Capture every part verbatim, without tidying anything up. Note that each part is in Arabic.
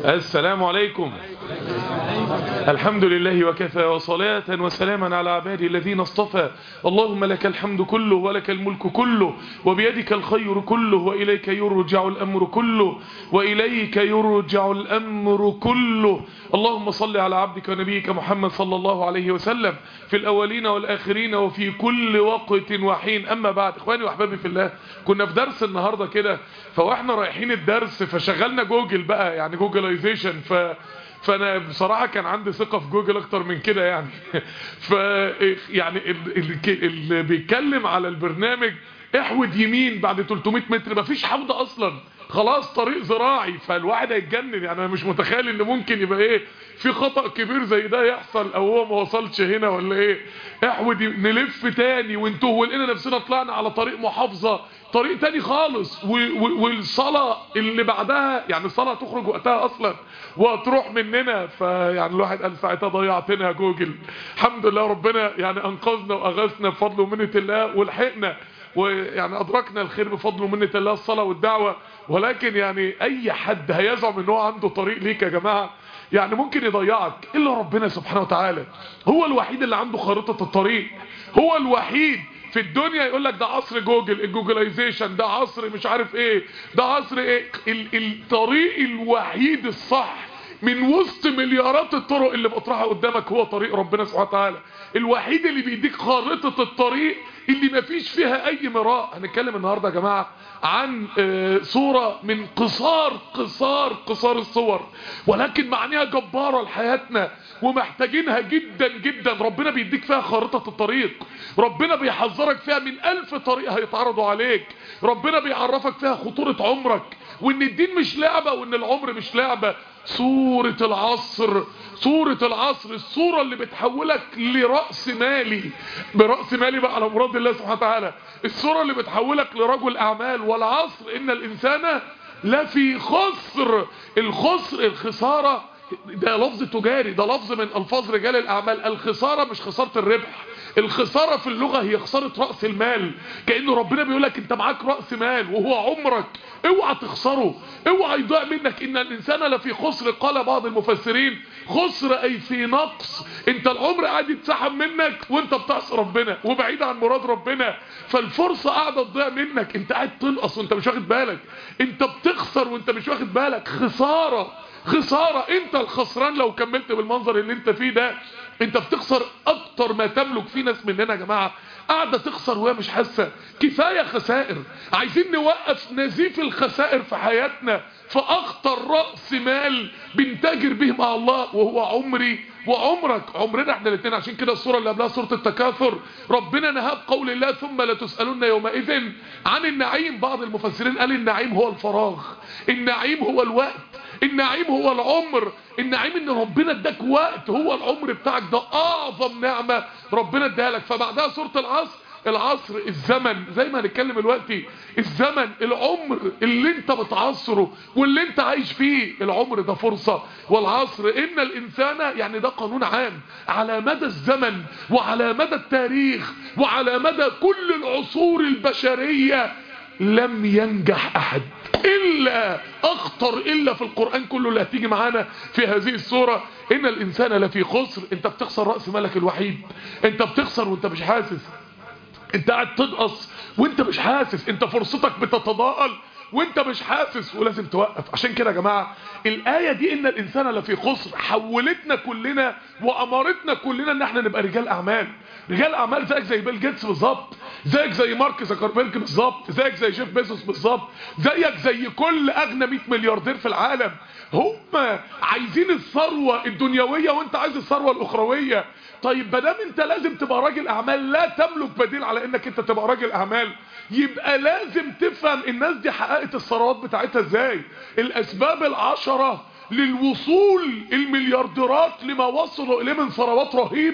السلام عليكم. الحمد لله وكفى وصلاة وسلاما على عبادي الذين اصطفى. اللهم لك الحمد كله ولك الملك كله وبيدك الخير كله وإليك يرجع الأمر كله وإليك يرجع الأمر كله. اللهم صل على عبدك ونبيك محمد صلى الله عليه وسلم في الأولين والآخرين وفي كل وقت وحين. أما بعد، إخواني وأحبابي في الله، كنا في درس النهاردة كده، فواحنا رايحين الدرس فشغلنا جوجل بقى، يعني جوجلايزيشن. ف فانا بصراحة كان عندي ثقة في جوجل اكتر من كده يعني. ف يعني اللي بيتكلم على البرنامج احود يمين بعد ثلاثمائة متر، مفيش حوض اصلا، خلاص طريق زراعي. فالواحد هيتجنن يعني. انا مش متخيل ان ممكن يبقى ايه في خطأ كبير زي ده يحصل، او هو ما وصلش هنا ولا ايه. احود نلف تاني وانتوه، ولقينا نفسنا طلعنا على طريق محافظة، طريق تاني خالص. والصلاة اللي بعدها يعني الصلاة تخرج وقتها اصلا وتروح مننا. فيعني الواحد قال ساعتها ضيعتنا يا جوجل. الحمد لله ربنا يعني انقذنا واغاثنا بفضل ومنة الله ولحقنا، ويعني ادركنا الخير بفضل ومنة الله، الصلاة والدعوة. ولكن يعني اي حد هيزعم ان هو عنده طريق ليك يا جماعة يعني ممكن يضيعك، الا ربنا سبحانه وتعالى. هو الوحيد اللي عنده خارطة الطريق، هو الوحيد في الدنيا. يقول لك ده عصر جوجل، الجوجلايزيشن، ده عصر مش عارف ايه، ده عصر ايه. الطريق الوحيد الصح من وسط مليارات الطرق اللي بتطرحها قدامك هو طريق ربنا سبحانه وتعالى. الوحيد اللي بيديك خارطة الطريق اللي مفيش فيها اي مراء. هنتكلم النهاردة يا جماعة عن صورة من قصار قصار قصار الصور، ولكن معانيها جبارة لحياتنا ومحتاجينها جدا جدا. ربنا بيديك فيها خارطة الطريق، ربنا بيحذرك فيها من ألف طريق هيتعرضوا عليك، ربنا بيعرفك فيها خطورة عمرك، وان الدين مش لعبة، وان العمر مش لعبة. سورة العصر، سورة العصر، السورة اللي بتحولك لرأس مالي، برأس مالي بقى على مراد الله سبحانه وتعالى. السورة اللي بتحولك لرجل أعمال. والعصر إن الإنسان لفي خسر. الخسر، الخسارة، ده لفظ تجاري، ده لفظ من ألفاظ رجال الأعمال. الخسارة مش خسارة الربح، الخسارة في اللغة هي خسارة رأس المال. كأنه ربنا بيقولك انت معاك رأس مال وهو عمرك، اوعى تخسره، اوعى يضيع منك. ان الانسان لفي خسر، قال بعض المفسرين خسر اي في نقص. انت العمر قاعد يتسحب منك وانت بتعصي ربنا وبعيد عن مراد ربنا، فالفرصة قاعدة تضيع منك، انت قاعد تنقص وانت مش واخد بالك، انت بتخسر وانت مش واخد بالك. خسارة، خسارة. انت الخسران لو كملت بالمنظر اللي انت فيه ده. انت بتخسر اكتر ما تملك. في ناس مننا يا جماعة قاعدة تخسر وهي مش حاسة. كفاية خسائر، عايزين نوقف نزيف الخسائر في حياتنا. فاخطر رأس مال بنتاجر به مع الله وهو عمري وعمرك، عمرنا احنا الاثنين. عشان كده السورة اللي قبلها سورة التكاثر ربنا نهى بقول الله ثم لتسألن يومئذ عن النعيم. بعض المفسرين قال النعيم هو الفراغ، النعيم هو الوقت، النعيم هو العمر. النعيم ان ربنا اداك وقت، هو العمر بتاعك ده اعظم نعمة ربنا اداها لك. فبعدها سورة العصر، العصر الزمن زي ما هنتكلم دلوقتي، الزمن العمر اللي انت بتعصره واللي انت عايش فيه. العمر ده فرصة. والعصر ان الانسان، يعني ده قانون عام على مدى الزمن وعلى مدى التاريخ وعلى مدى كل العصور البشرية. لم ينجح احد الا اخطر الا في القرآن كله اللي هتيجي معانا في هذه السورة. ان الانسان لفي خسر. انت بتخسر رأس مالك الوحيد، انت بتخسر وانت مش حاسس، انت قاعد تنقص وانت مش حاسس، انت فرصتك بتتضاءل وانت مش حاسس، ولازم توقف. عشان كده يا جماعة الآية دي ان الانسان لفي خسر حولتنا كلنا وامرتنا كلنا ان احنا نبقى رجال اعمال. رجال اعمال زيك زي بيل جيتس بالظبط، زيك زي مارك زكربيرج بالظبط، زيك زي جيف بيزوس بالظبط، زيك زي كل اغنى مئة ملياردير في العالم. هم عايزين الثروة الدنيوية وانت عايز الثروة الاخروية. طيب مادام انت لازم تبقى راجل اعمال، لا تملك بديل على انك انت تبقى راجل اعمال، يبقى لازم تفهم الناس دي حققت الثروات بتاعتها ازاي. الاسباب العشرة للوصول المليارديرات لما وصلوا اليه من ثروات رهيبة.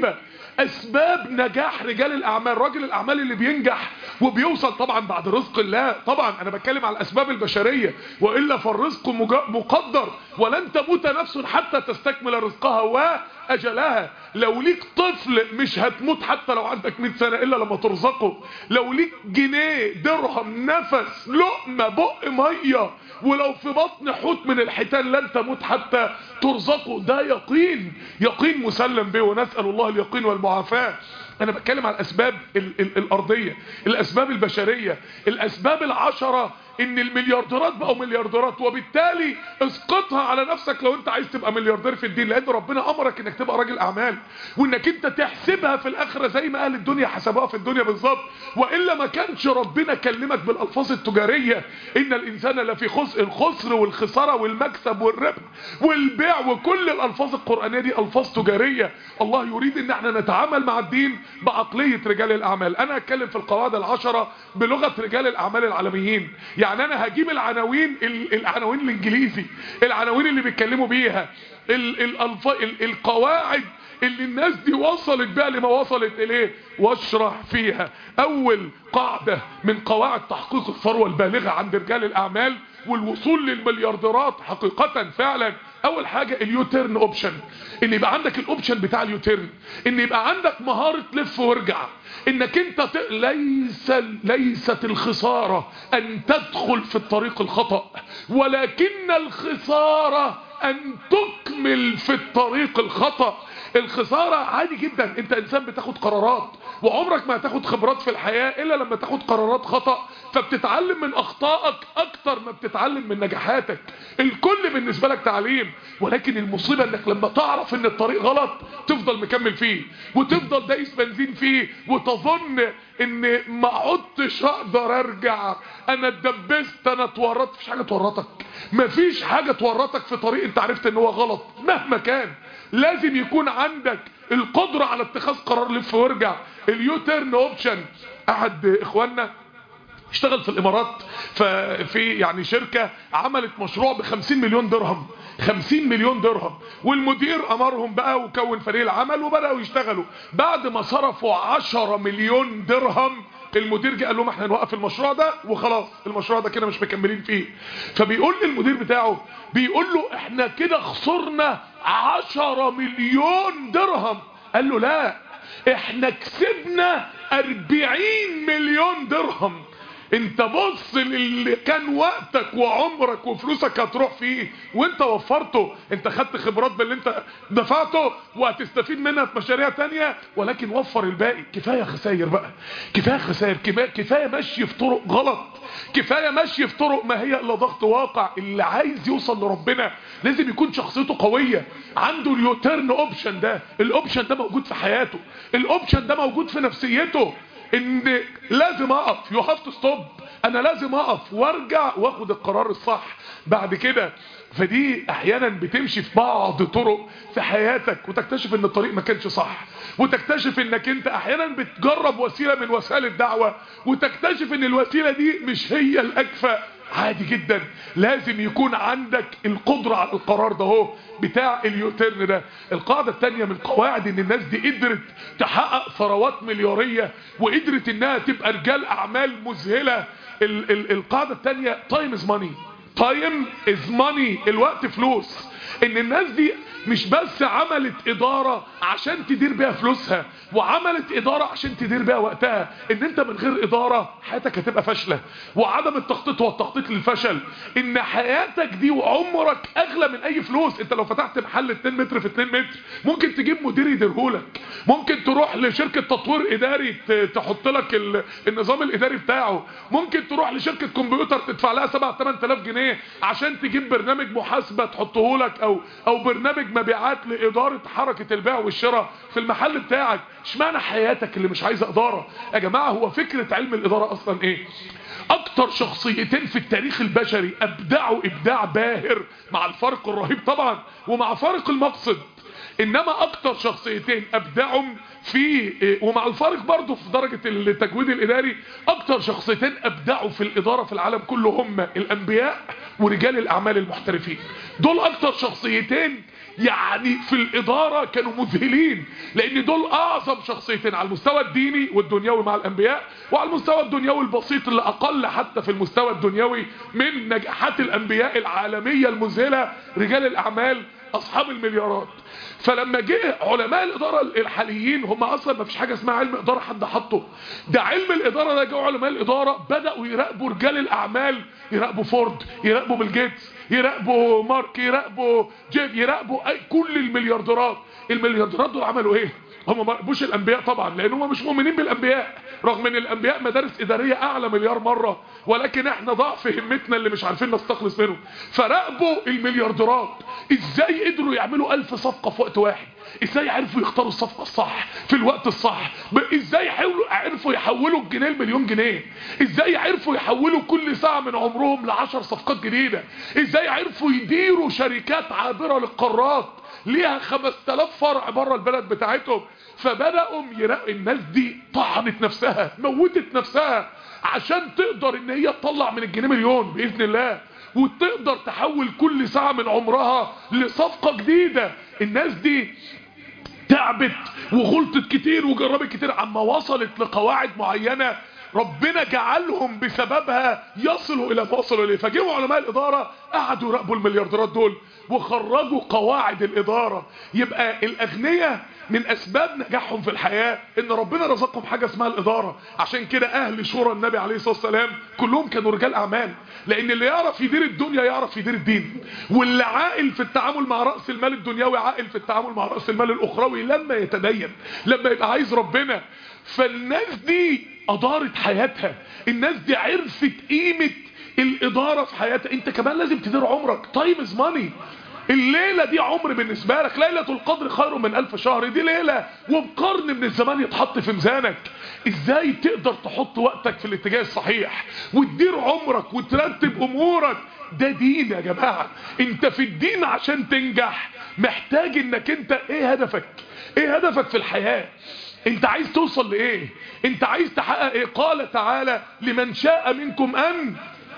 اسباب نجاح رجال الاعمال. راجل الاعمال اللي بينجح وبيوصل طبعا بعد رزق الله، طبعا انا بتكلم على الاسباب البشريه، والا فالرزق مقدر، ولن تموت نفس حتى تستكمل رزقها واجلها. لو ليك طفل مش هتموت حتى لو عندك مئة سنه الا لما ترزقه. لو ليك جنيه درهم نفس لقمه بق ميه ولو في بطن حوت من الحيتان لن تموت حتى ترزقه. ده يقين، يقين مسلم به، ونسأل الله اليقين والمعافاة. انا بتكلم على الاسباب ال ال الارضية، الاسباب البشرية، الاسباب العشرة. ان المليارديرات بقوا مليارديرات، وبالتالي اسقطها على نفسك لو انت عايز تبقى ملياردير في الدين، لان ربنا امرك انك تبقى راجل اعمال، وانك انت تحسبها في الاخره زي ما اهل الدنيا حسبوها في الدنيا بالظبط. والا ما كانش ربنا كلمك بالالفاظ التجاريه، ان الانسان لفي خسر، الخسر والخساره والمكسب والربح والبيع، وكل الالفاظ القرانيه دي الفاظ تجاريه. الله يريد ان احنا نتعامل مع الدين بعقليه رجال الاعمال. انا هتكلم في القواعد العشره بلغه رجال الاعمال العالميين. يعني انا هجيب العناوين، العناوين الانجليزي، العناوين اللي بيتكلموا بيها، ال ال ال القواعد اللي الناس دي وصلت بها لما وصلت اليه، واشرح فيها. اول قاعدة من قواعد تحقيق الثروة البالغة عند رجال الاعمال والوصول للمليارديرات حقيقة فعلا، اول حاجة اليوتيرن اوبشن. ان يبقى عندك الاوبشن بتاع اليوتيرن، ان يبقى عندك مهارة لف وارجع، انك انت ت... ليس ليست الخسارة ان تدخل في الطريق الخطأ، ولكن الخسارة ان تكمل في الطريق الخطأ. الخسارة عادي جدا، انت انسان بتاخد قرارات، وعمرك ما هتاخد خبرات في الحياة الا لما تاخد قرارات خطأ، فبتتعلم من اخطائك اكتر ما بتتعلم من نجاحاتك. الكل بالنسبة لك تعليم، ولكن المصيبة انك لما تعرف ان الطريق غلط تفضل مكمل فيه، وتفضل دايس بنزين فيه، وتظن ان ما عدتش هقدر ارجع، انا اتدبست، انا اتورطت. مفيش حاجة تورطك، مفيش حاجة تورطك في طريق انت عرفت ان هو غلط مهما كان. لازم يكون عندك القدرة على اتخاذ قرار لف وارجع، اليوتيرن اوبشن. احد اخواننا اشتغل في الامارات في يعني شركة عملت مشروع بخمسين مليون درهم، خمسين مليون درهم، والمدير امرهم بقى وكون فريق العمل وبدأوا يشتغلوا. بعد ما صرفوا عشرة مليون درهم المدير جه قال لهم احنا نوقف المشروع ده وخلاص، المشروع ده كده مش مكملين فيه. فبيقول للمدير بتاعه، بيقول له احنا كده خسرنا عشرة مليون درهم. قال له لا، احنا كسبنا اربعين مليون درهم. انت بص اللي كان وقتك وعمرك وفلوسك هتروح فيه وانت وفرته، انت خدت خبرات باللي انت دفعته وهتستفيد منها في مشاريع تانية، ولكن وفر الباقي. كفاية خسائر بقى، كفاية خسائر، كفاية مشي في طرق غلط، كفاية مشي في طرق ما هي الا ضغط واقع. اللي عايز يوصل لربنا لازم يكون شخصيته قوية، عنده اليوتيرن اوبشن. ده الاوبشن ده موجود في حياته، الاوبشن ده موجود في نفسيته، ان لازم اقف، يو هاف تو ستوب، انا لازم اقف وارجع واخد القرار الصح بعد كده. فدي احيانا بتمشي في بعض طرق في حياتك وتكتشف ان الطريق ما كانش صح، وتكتشف انك انت احيانا بتجرب وسيلة من وسائل الدعوة وتكتشف ان الوسيلة دي مش هي الاكفأ. عادي جدا، لازم يكون عندك القدرة على القرار ده هو بتاع اليوتيرن ده. القاعدة التانية من قواعد ان الناس دي قدرت تحقق ثروات مليارية وقدرت انها تبقى رجال اعمال مذهلة. ال ال القاعدة التانية time is money، time is money، الوقت فلوس. ان الناس دي مش بس عملت ادارة عشان تدير بيها فلوسها، وعملت ادارة عشان تدير بيها وقتها. ان انت من غير ادارة حياتك هتبقى فاشلة، وعدم التخطيط هو التخطيط للفشل. ان حياتك دي وعمرك اغلى من اي فلوس. انت لو فتحت محل اتنين متر في اتنين متر ممكن تجيب مدير يديرهولك، ممكن تروح لشركة تطوير اداري تحط لك النظام الاداري بتاعه، ممكن تروح لشركة كمبيوتر تدفع لها سبعة تمن تلاف جنيه عشان تجيب برنامج محاسبة تحطه لك، او او برنامج مبيعات لادارة حركة البيع والشراء في المحل بتاعك. اشمعنى حياتك اللي مش عايزة ادارة؟ يا جماعة هو فكرة علم الادارة اصلا ايه؟ اكتر شخصيتين في التاريخ البشري ابدعوا ابداع باهر، مع الفرق الرهيب طبعا ومع فارق المقصد. انما اكتر شخصيتين ابدعهم في، ومع الفارق برضو في درجة التجويد الاداري، اكتر شخصيتين ابدعوا في الادارة في العالم كله هم الانبياء ورجال الاعمال المحترفين. دول اكتر شخصيتين يعني في الادارة كانوا مذهلين، لان دول اعظم شخصيتين على المستوى الديني والدنيوي مع الانبياء، وعلى المستوى الدنيوي البسيط اللي اقل حتى في المستوى الدنيوي من نجاحات الانبياء العالمية المذهلة رجال الاعمال اصحاب المليارات. فلما جه علماء الاداره الحاليين، هم اصلا ما فيش حاجه اسمها علم اداره حد حطه، ده علم الاداره ده. جه علماء الاداره بداوا يراقبوا رجال الاعمال، يراقبوا فورد، يراقبوا بيل جيتس، يراقبوا مارك، يراقبوا جيف، يراقبوا أي كل المليارديرات. المليارديرات دول عملوا ايه؟ هم ما راقبوش الانبياء طبعا، لان هم مش مؤمنين بالانبياء، رغم ان الانبياء مدارس اداريه اعلى مليار مره، ولكن احنا ضعف همتنا اللي مش عارفين نستخلص منهم. فراقبوا المليارديرات ازاي قدروا يعملوا ألف صفقه في وقت واحد، ازاي عرفوا يختاروا الصفقه الصح في الوقت الصح، ازاي عرفوا يحولوا الجنيه لمليون جنيه، ازاي عرفوا يحولوا كل ساعه من عمرهم لعشر صفقات جديده، ازاي عرفوا يديروا شركات عابره للقارات ليها خمسة آلاف فرع بره البلد بتاعتهم. فبداوا يراقبوا الناس دي، طحنت نفسها، موتت نفسها عشان تقدر ان هي تطلع من الجنيه مليون باذن الله، وتقدر تحول كل ساعه من عمرها لصفقه جديده. الناس دي تعبت وغلطت كتير وجربت كتير عما وصلت لقواعد معينه ربنا جعلهم بسببها يصلوا الى ما وصلوا اليه. فجوا علماء الاداره قعدوا يراقبوا المليارديرات دول وخرجوا قواعد الاداره. يبقى الاغنياء من اسباب نجاحهم في الحياه ان ربنا رزقهم حاجه اسمها الاداره. عشان كده اهل شورى النبي عليه الصلاه والسلام كلهم كانوا رجال اعمال، لان اللي يعرف يدير الدنيا يعرف يدير الدين، واللي عاقل في التعامل مع راس المال الدنيوي عاقل في التعامل مع راس المال الاخروي لما يتدين، لما يبقى عايز ربنا. فالناس دي ادارت حياتها، الناس دي عرفت قيمه الاداره في حياتها. انت كمان لازم تدير عمرك. تايم از ماني. الليله دي عمر بالنسبه لك، ليله القدر خير من الف شهر، دي ليله وبقرن من الزمان يتحط في ميزانك. ازاي تقدر تحط وقتك في الاتجاه الصحيح وتدير عمرك وترتب امورك؟ ده دين يا جماعه. انت في الدين عشان تنجح محتاج انك انت ايه هدفك؟ ايه هدفك في الحياه؟ انت عايز توصل لايه؟ انت عايز تحقق ايه؟ قال تعالى لمن شاء منكم ان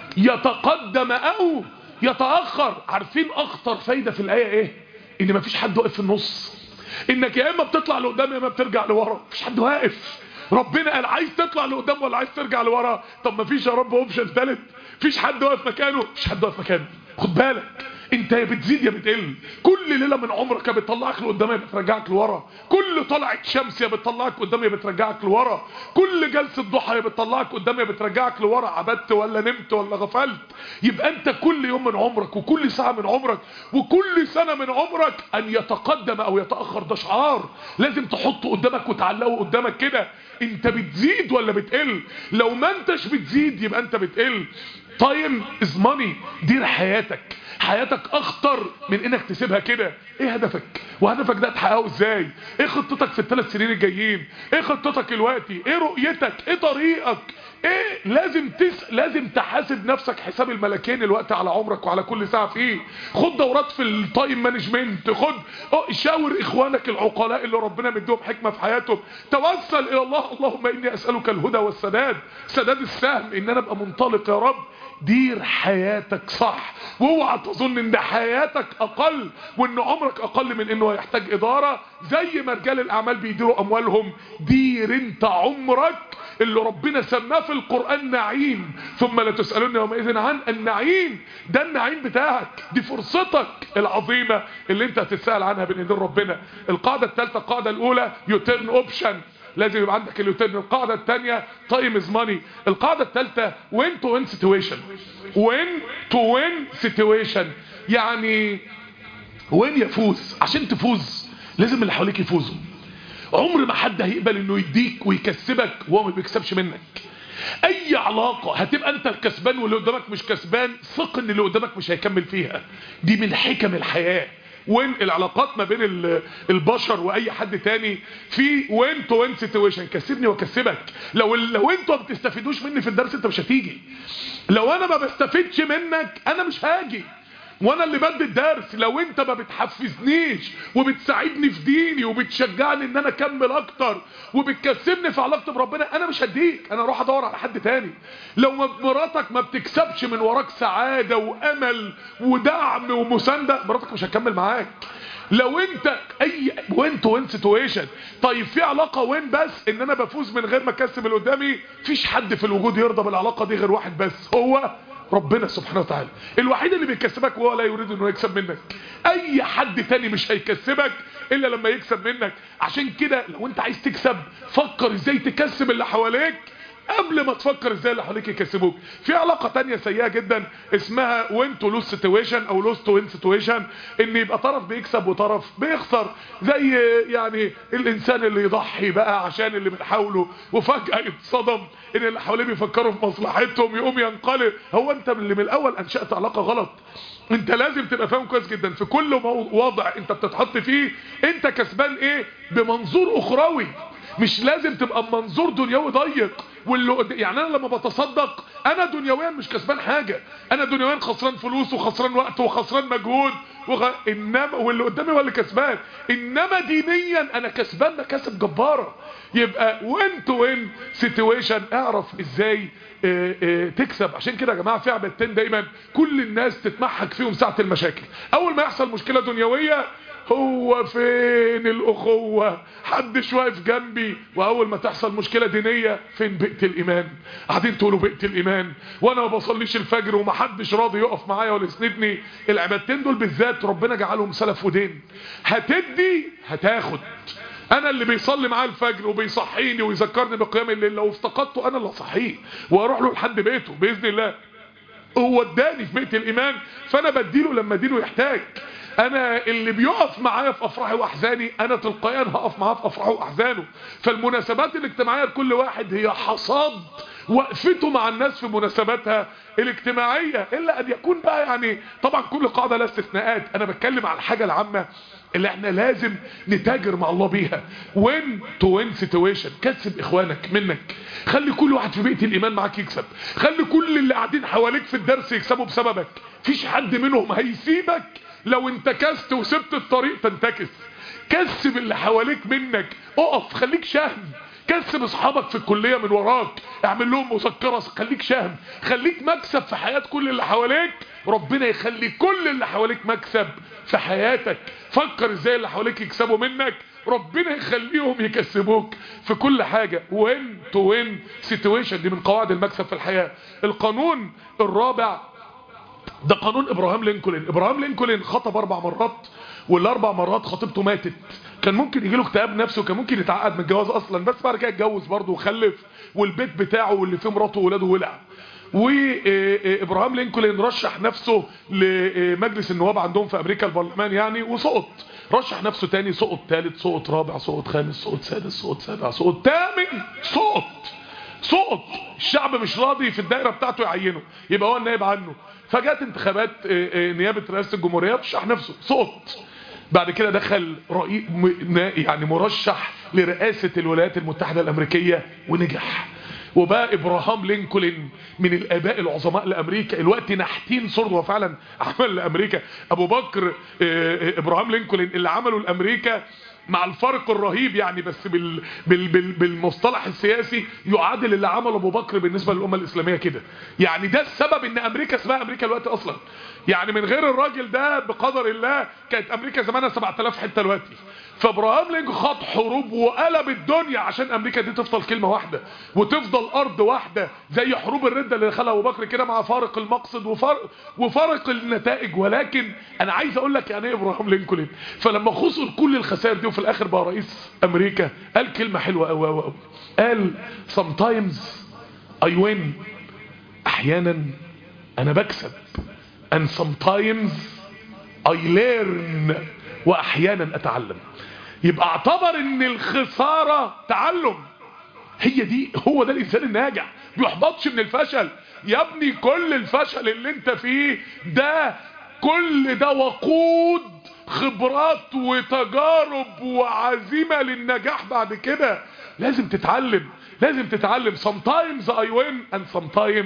يتقدم او يتأخر. عارفين اخطر فايدة في الآية ايه؟ ان مفيش حد واقف في النص، انك يا اما بتطلع لقدام يا اما بترجع لورا، مفيش حد واقف. ربنا قال عايز تطلع لقدام ولا عايز ترجع لورا؟ طب مفيش يا رب اوبشن ثالث؟ مفيش حد واقف مكانه؟ مفيش حد واقف مكانه. خد بالك، انت يا بتزيد يا بتقل. كل ليله من عمرك يا بتطلعك لقدام يا بترجعك لورا، كل طلعه شمس يا بتطلعك قدام يا بترجعك لورا، كل جلسه ضحى يا بتطلعك قدام يا بترجعك لورا. عبدت ولا نمت ولا غفلت؟ يبقى انت كل يوم من عمرك وكل ساعه من عمرك وكل سنه من عمرك ان يتقدم او يتاخر. ده شعار لازم تحطه قدامك وتعلقه قدامك كده. انت بتزيد ولا بتقل؟ لو ما انتش بتزيد يبقى انت بتقل. تايم از ماني. دير حياتك. حياتك اخطر من انك تسيبها كده. ايه هدفك؟ وهدفك ده تحققه ازاي؟ ايه خطتك في الثلاث سنين الجايين؟ ايه خطتك دلوقتي؟ ايه رؤيتك؟ ايه طريقك؟ ايه لازم تس... لازم تحاسب نفسك حساب الملكين الوقت على عمرك وعلى كل ساعه فيه. خد دورات في التايم مانجمنت، خد اه شاور اخوانك العقلاء اللي ربنا مديهم حكمه في حياتهم. توسل الى الله، اللهم اني اسالك الهدى والسداد، سداد السهم، ان انا ابقى منطلق يا رب. دير حياتك صح، واوعى تظن ان حياتك اقل وان عمرك اقل من انه يحتاج اداره. زي ما رجال الاعمال بيديروا اموالهم، دير انت عمرك اللي ربنا سماه في القرآن نعيم. ثم لا تسألون يومئذ عن النعيم. ده النعيم بتاعك، دي فرصتك العظيمة اللي انت هتتسأل عنها بين ايدين ربنا. القاعدة الثالثة، القاعدة الاولى يوتيرن اوبشن، لازم يبقى عندك اليوتيرن. القاعدة الثانية تايم از ماني. القاعدة الثالثة وين تو وين سيتويشن. وين تو وين سيتويشن يعني وين يفوز. عشان تفوز لازم اللي حواليك يفوزوا. عمر ما حد هيقبل انه يديك ويكسبك وهو ما بيكسبش منك. اي علاقة هتبقى انت الكسبان واللي قدامك مش كسبان، ثق ان اللي قدامك مش هيكمل فيها. دي من حكم الحياة. وين العلاقات ما بين البشر واي حد تاني في وين تو وين سيتويشن، كسبني وكسبك. لو لو انتوا ما بتستفيدوش مني في الدرس انت مش هتيجي. لو انا ما بستفيدش منك انا مش هاجي. وانا اللي بدي الدرس. لو انت ما بتحفزنيش وبتساعدني في ديني وبتشجعني ان انا اكمل اكتر وبتكسبني في علاقتي بربنا، انا مش هديك، انا اروح ادور على حد تاني. لو مراتك ما بتكسبش من وراك سعادة وامل ودعم ومساندة، مراتك مش هتكمل معاك. لو انت اي وين تو وين سيتويشن، طيب في علاقه وين بس ان انا بفوز من غير ما اكسب اللي قدامي، فيش حد في الوجود يرضى بالعلاقه دي غير واحد بس، هو ربنا سبحانه وتعالى. الوحيد اللي بيكسبك وهو لا يريد انه يكسب منك. اي حد تاني مش هيكسبك الا لما يكسب منك. عشان كده لو انت عايز تكسب، فكر ازاي تكسب اللي حواليك قبل ما تفكر ازاي اللي حواليك يكسبوك. في علاقه تانية سيئه جدا اسمها وين تو لوز سيتويشن او لوز تو وين سيتويشن، ان يبقى طرف بيكسب وطرف بيخسر. زي يعني الانسان اللي يضحي بقى عشان اللي بنحاوله وفجاه يتصدم ان اللي حواليه بيفكروا في مصلحتهم، يقوم ينقلب. هو انت اللي من الاول انشأت علاقه غلط. انت لازم تبقى فاهم كويس جدا في كل وضع انت بتتحط فيه انت كسبان ايه بمنظور اخروي، مش لازم تبقى بمنظور دنيوي ضيق. واللي يعني انا لما بتصدق انا دنيويا مش كسبان حاجه، انا دنيويا خسران فلوس وخسران وقت وخسران مجهود وغ... انما واللي قدامي هو اللي كسبان. انما دينيا انا كسبان مكاسب جباره. يبقى وين تو وين سيتويشن، اعرف ازاي اه اه تكسب. عشان كده يا جماعه في عبادتين دايما كل الناس تتمحك فيهم ساعه المشاكل. اول ما يحصل مشكله دنيويه، هو فين الاخوه؟ حدش واقف جنبي. واول ما تحصل مشكله دينيه، فين بيئه الايمان؟ قاعدين تقولوا بيئه الايمان وانا ما بصليش الفجر ومحدش راضي يقف معايا ولا يسندني. العبادتين دول بالذات ربنا جعلهم سلف ودين. هتدي هتاخد. انا اللي بيصلي معاه الفجر وبيصحيني ويذكرني بقيام الليل، لو افتقدته انا اللي اصحيه واروح له لحد بيته باذن الله. هو اداني في بيئه الايمان، فانا بديله لما دينه يحتاج. انا اللي بيقف معايا في افراحي واحزاني انا تلقائيا هقف معاه في افراحه واحزانه. فالمناسبات الاجتماعيه لكل واحد هي حصاد وقفته مع الناس في مناسباتها الاجتماعيه، الا ان يكون بقى يعني طبعا كل قاعده لها استثناءات. انا بتكلم على الحاجه العامه اللي احنا لازم نتاجر مع الله بيها. وين تو وين سيتويشن، كسب اخوانك منك، خلي كل واحد في بيئه الايمان معاك يكسب، خلي كل اللي قاعدين حواليك في الدرس يكسبوا بسببك. فيش حد منهم هيسيبك لو انتكست وسبت الطريق تنتكس. كسب اللي حواليك منك، اقف خليك شهم. كسب اصحابك في الكليه من وراك، اعمل لهم مذكره، خليك شهم، خليك مكسب في حياه كل اللي حواليك. ربنا يخلي كل اللي حواليك مكسب في حياتك. فكر ازاي اللي حواليك يكسبوا منك، ربنا يخليهم يكسبوك في كل حاجه. وين تو وين سيتويشن دي من قواعد المكسب في الحياه. القانون الرابع ده قانون ابراهام لينكولن. ابراهام لينكولن خطب اربع مرات، والاربع مرات خطيبته ماتت. كان ممكن يجيله اكتئاب نفسي وكان ممكن يتعقد من الجواز اصلا، بس بعد كده اتجوز برضه وخلف، والبيت بتاعه واللي فيه مراته وولاده ولع. وابراهام لينكولن رشح نفسه لمجلس النواب عندهم في امريكا البرلمان يعني، وسقط. رشح نفسه تاني، سقط ثالث، سقط رابع، سقط خامس، سقط سادس، سقط سابع، سقط ثامن، سقط سقط. الشعب مش راضي في الدائره بتاعته يعينه يبقى هو النائب عنه. فجات انتخابات نيابه رئاسه الجمهوريه، رشح نفسه، سقط. بعد كده دخل رئيس يعني مرشح لرئاسه الولايات المتحده الامريكيه ونجح. وبقى ابراهام لينكولن من الاباء العظماء لامريكا. الوقت نحتين صرد وفعلا عمل لامريكا. ابو بكر ابراهام لينكولن اللي عمله لامريكا مع الفرق الرهيب يعني، بس بال بال بال بالمصطلح السياسي يعادل اللي عمله ابو بكر بالنسبه للامه الاسلاميه كده. يعني ده السبب ان امريكا اسمها امريكا الوقت اصلا. يعني من غير الراجل ده بقدر الله كانت امريكا زمانها سبعة آلاف حته دلوقتي. فابراهام لينكولن خاض حروب وقلب الدنيا عشان امريكا دي تفضل كلمه واحده وتفضل ارض واحده، زي حروب الرده اللي دخلها ابو بكر كده، مع فارق المقصد وفرق وفرق النتائج. ولكن انا عايز اقول لك يعني ايه ابراهام لينكولن. فلما خسر كل الخسائر دي وفي الاخر بقى رئيس امريكا، قال كلمه حلوه قوي قوي قوي. قال sometimes I win، احيانا انا بكسب، and sometimes I learn، واحيانا اتعلم. يبقى اعتبر ان الخسارة تعلم. هي دي هو ده الانسان الناجح، بيحبطش من الفشل. يا ابني كل الفشل اللي انت فيه ده كل ده وقود خبرات وتجارب وعزيمة للنجاح بعد كده. لازم تتعلم، لازم تتعلم. sometimes I win and sometimes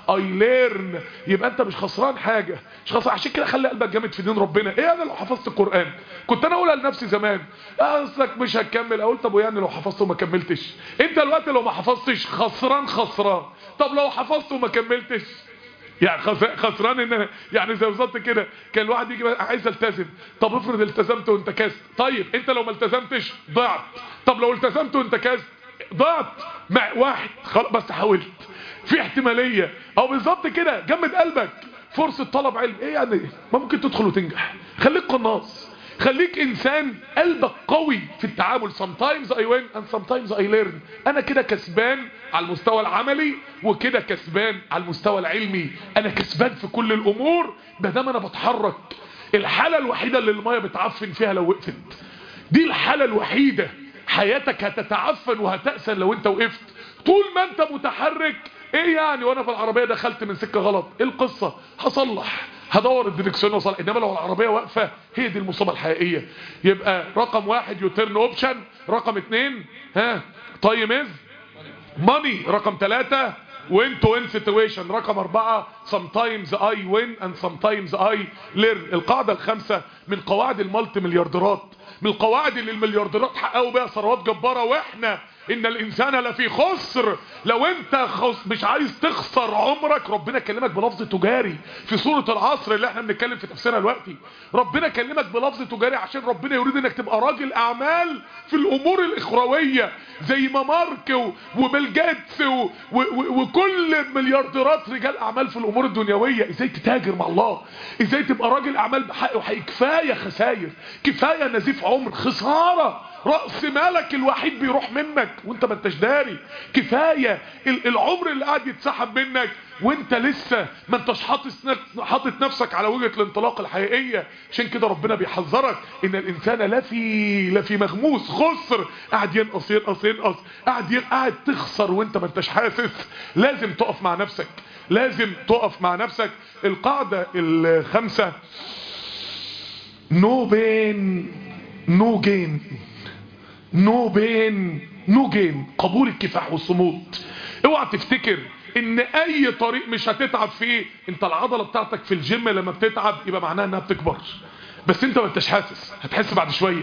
I learn. يبقى انت مش خسران حاجة، مش خسران. عشان كده خلي قلبك جامد في دين ربنا. ايه انا لو حفظت القرآن كنت انا اقولها لنفسي زمان اصلك مش هتكمل، اقول طب ويعني لو حفظت وما كملتش؟ انت الوقت لو ما حفظتش خسران خسران. طب لو حفظت وما كملتش يعني خسران. ان يعني زي بالظبط كده كان الواحد يجي عايز التزم، طب افرض التزمت وانت كاست، طيب انت لو ما التزمتش ضعت، طب لو التزمت وانت كاست ضعت مع واحد خلاص بس حاولت، في احتماليه. او بالظبط كده جمد قلبك، فرصه طلب علم ايه يعني ما ممكن تدخل وتنجح. خليك قناص، خليك انسان قلبك قوي في التعامل. sometimes I win and sometimes I learn. انا كده كسبان على المستوى العملي وكده كسبان على المستوى العلمي. انا كسبان في كل الامور ما دام انا بتحرك. الحالة الوحيدة اللي المية بتعفن فيها لو وقفت، دي الحالة الوحيدة. حياتك هتتعفن وهتأسن لو انت وقفت. طول ما انت متحرك ايه يعني وانا في العربية دخلت من سكة غلط، ايه القصة؟ هصلح، هدور الدركسيون وصل. انما لو العربية واقفة هي دي المصيبة الحقيقية. يبقى رقم واحد يوتيرن اوبشن، رقم اتنين ها تايم از ماني، رقم ثلاثة وين تو وين سيتويشن، رقم اربعة sometimes I win and sometimes I learn. القاعدة الخامسة من قواعد المالتي مليارديرات، من القواعد اللي المليارديرات حققوا بيها ثروات جبارة، واحنا ان الانسان لفي خسر. لو انت خس مش عايز تخسر عمرك، ربنا كلمك بلفظ تجاري في سورة العصر اللي احنا بنتكلم في تفسيرها دلوقتي. ربنا كلمك بلفظ تجاري عشان ربنا يريد انك تبقى راجل اعمال في الامور الاخروية زي ما مارك وبيل جيتس وكل المليارديرات رجال اعمال في الامور الدنيوية. ازاي تتاجر مع الله، ازاي تبقى راجل اعمال بحق وحقيقي. كفاية خسائر، كفاية نزيف عمر، خسارة رأس مالك الوحيد بيروح منك وانت ما انتش داري. كفاية العمر اللي قاعد يتسحب منك وانت لسه ما انتش حاطط نفسك على وجهة الانطلاق الحقيقية. عشان كده ربنا بيحذرك ان الانسان لفي لفي مغموس خسر، قاعد ينقص ينقص ينقص، قاعد قاعد تخسر وانت ما انتش حاسس. لازم تقف مع نفسك، لازم تقف مع نفسك. القاعدة الخامسة no pain no gain، نو بين نو جين، قبول الكفاح والصمود. اوعى تفتكر ان اي طريق مش هتتعب فيه. انت العضلة بتاعتك في الجيم لما بتتعب يبقى معناها انها بتكبر، بس انت ما انتش حاسس، هتحس بعد شوية.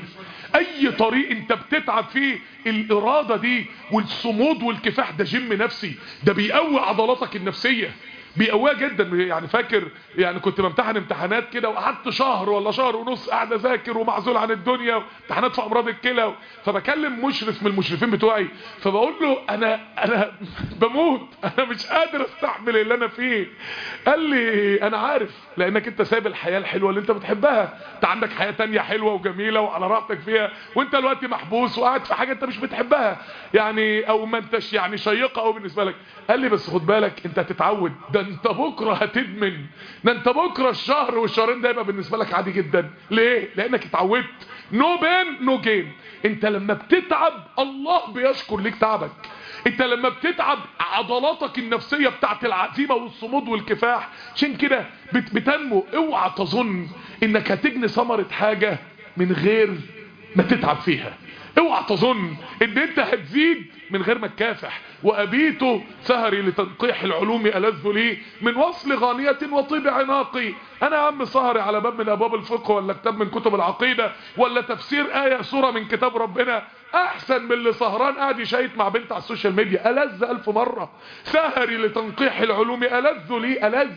اي طريق انت بتتعب فيه الارادة دي والصمود والكفاح ده جيم نفسي، ده بيقوي عضلاتك النفسية، بيقويها جدا. يعني فاكر يعني كنت بمتحن امتحانات كده وقعدت شهر ولا شهر ونص قاعد اذاكر ومعزول عن الدنيا، امتحانات في امراض الكلى. فبكلم مشرف من المشرفين بتوعي فبقول له انا انا بموت، انا مش قادر استحمل اللي انا فيه. قال لي انا عارف لانك انت سايب الحياه الحلوه اللي انت بتحبها، انت عندك حياه تانية حلوه وجميله وعلى راحتك فيها، وانت دلوقتي محبوس وقاعد في حاجه انت مش بتحبها يعني او ما انتش يعني شيقه قوي بالنسبه لك. قال لي بس خد بالك انت هتتعود، ده انت بكره هتدمن، ده انت بكره الشهر والشهرين ده يبقى بالنسبه لك عادي جدا. ليه؟ لانك اتعودت. نو بين نو جين. انت لما بتتعب الله بيشكر ليك تعبك. انت لما بتتعب عضلاتك النفسيه بتاعت العزيمه والصمود والكفاح عشان كده بتنمو. اوعى تظن انك هتجني ثمره حاجه من غير ما تتعب فيها. اوعى تظن ان انت هتزيد من غير ما تكافح. وابيته سهري لتنقيح العلوم ألذ لي من وصل غانية وطيب عناقي. انا يا عم سهري على باب من ابواب الفقه ولا كتاب من كتب العقيدة ولا تفسير آية سورة من كتاب ربنا احسن من اللي سهران قاعد يشيط مع بنت على السوشيال ميديا. ألذ الف مرة. سهري لتنقيح العلوم ألذ لي ألذ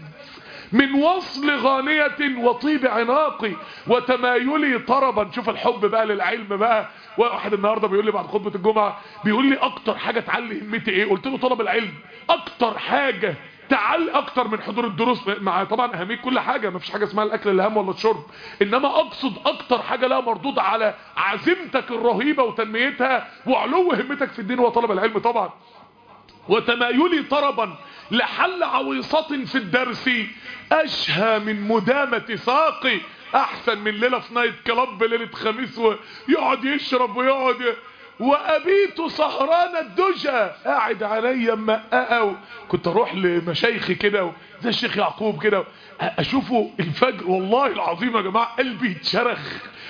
من وصل غانية وطيب عناقي وتمايلي طربا. شوف الحب بقى للعلم بقى. واحد النهاردة بيقول لي بعد خطبة الجمعة بيقول لي اكتر حاجة تعلي همتي ايه؟ قلت له طلب العلم. اكتر حاجة تعلي اكتر من حضور الدروس، مع طبعا اهمية كل حاجة، ما فيش حاجة اسمها الاكل الهام ولا الشرب، انما اقصد اكتر حاجة لها مردود على عزيمتك الرهيبة وتنميتها وعلو همتك في الدين وطلب العلم طبعا. وتمايلي طربا لحل عويصات في الدرس اشهى من مدامة ساقي. احسن من ليلة في نايت كلاب ليلة خميس ويقعد يشرب ويقعد. وابيت سهران الدجى قاعد عليا مقاقه. كنت اروح لمشايخي كده زي الشيخ يعقوب كده اشوفه الفجر والله العظيم يا جماعه قلبي يتشرخ.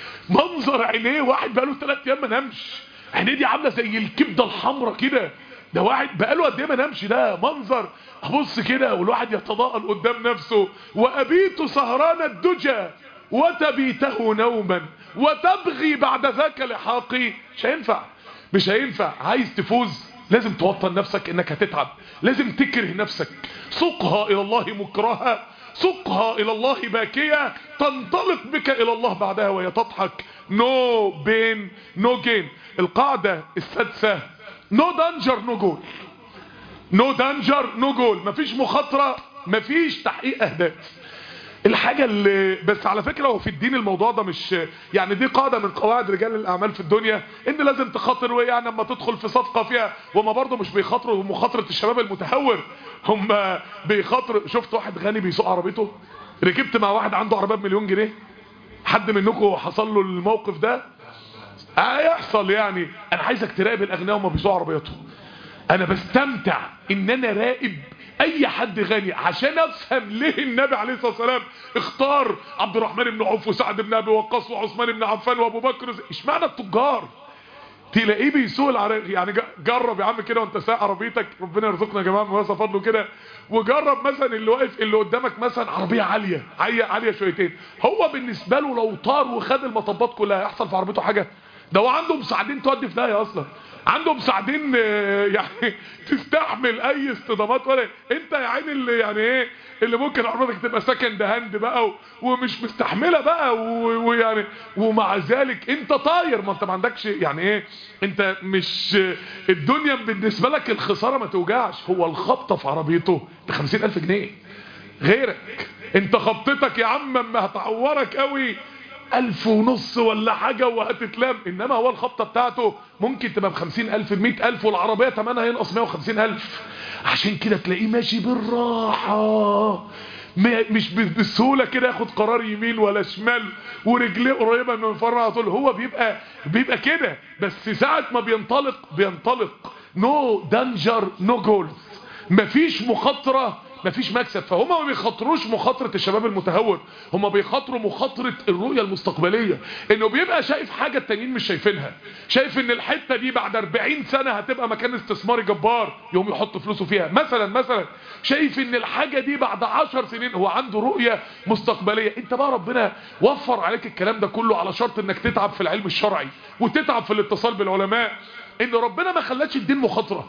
منظر عينيه واحد بقاله ثلاث ايام ما نامش، عينيه دي عامله زي الكبده الحمراء كده ده واحد بقاله قد ايه ما نامش، ده منظر ابص كده والواحد يتضاءل قدام نفسه. وابيت سهران الدجى وتبيته نوما وتبغي بعد ذاك لحاقي. مش هينفع، مش هينفع. عايز تفوز لازم توطن نفسك انك هتتعب، لازم تكره نفسك. سقها الى الله مكرها، سقها الى الله باكية، تنطلق بك الى الله بعدها وهي تضحك. نو بين نو جين. القاعدة السادسة نو دانجر نو جول. نو دانجر نو جول، مفيش مخاطرة مفيش تحقيق اهداف. الحاجة اللي بس على فكرة هو في الدين الموضوع ده مش يعني، دي قاعدة من قواعد رجال الاعمال في الدنيا ان لازم تخاطر. ويعني لما تدخل في صفقة فيها، وما برضه مش بيخاطروا مخاطرة الشباب المتهور، هم بيخاطروا. شفت واحد غني بيسوق عربيته، ركبت مع واحد عنده عربية بمليون جنيه، حد منكم حصل له الموقف ده؟ هيحصل يعني. انا عايزك تراقب الاغنياء وما بيسوقوا عربياتهم. انا بستمتع ان انا راقب اي حد غني عشان افهم ليه النبي عليه الصلاة والسلام اختار عبد الرحمن بن عوف وسعد بن ابي وقاص وعثمان بن عفان وابو بكر. اشمعنى التجار تلاقيه بيسوق العربية؟ يعني جرب يا عم كده وانت سايق عربيتك، ربنا يرزقنا يا جماعه من واسع فضله كده، وجرب مثلا اللي واقف اللي قدامك مثلا عربيه عاليه عاليه عاليه شويتين، هو بالنسبه له لو طار وخد المطبات كلها هيحصل في عربيته حاجه؟ ده هو عنده مساعدين تودي في داهيه اصلا، عنده مساعدين يعني تستحمل اي اصطدامات. ولا انت يا عيني اللي يعني ايه اللي ممكن عربيتك تبقى سكند هاند بقى ومش مستحمله بقى ويعني ومع ذلك انت طاير. ما انت ما عندكش يعني ايه، انت مش الدنيا بالنسبه لك الخساره ما توجعش. هو الخبطه في عربيته ب خمسين ألف جنيه، غيرك انت خبطتك يا عم اما هتعورك قوي ألف ونص ولا حاجة وهتتلام، إنما هو الخبطة بتاعته ممكن تبقى بخمسين ألف بمئة ألف، والعربية تمنها ينقص مئة وخمسين ألف. عشان كده تلاقيه ماشي بالراحة، مش بالسهولة كده ياخد قرار يمين ولا شمال ورجليه قريبة من الفرع على طول. هو بيبقى بيبقى كده، بس ساعة ما بينطلق بينطلق. نو دانجر نو جولز، مفيش مخاطرة مفيش مكسب. فهم ما بيخاطروش مخاطرة الشباب المتهور، هم بيخاطروا مخاطرة الرؤية المستقبلية، انه بيبقى شايف حاجة التانيين مش شايفينها، شايف ان الحتة دي بعد أربعين سنة هتبقى مكان استثماري جبار يوم يحط فلوسه فيها مثلا مثلا شايف ان الحاجة دي بعد عشر سنين، هو عنده رؤية مستقبلية. انت بقى ربنا وفر عليك الكلام ده كله على شرط انك تتعب في العلم الشرعي وتتعب في الاتصال بالعلماء، ان ربنا ما خلاش الدين مخاطرة.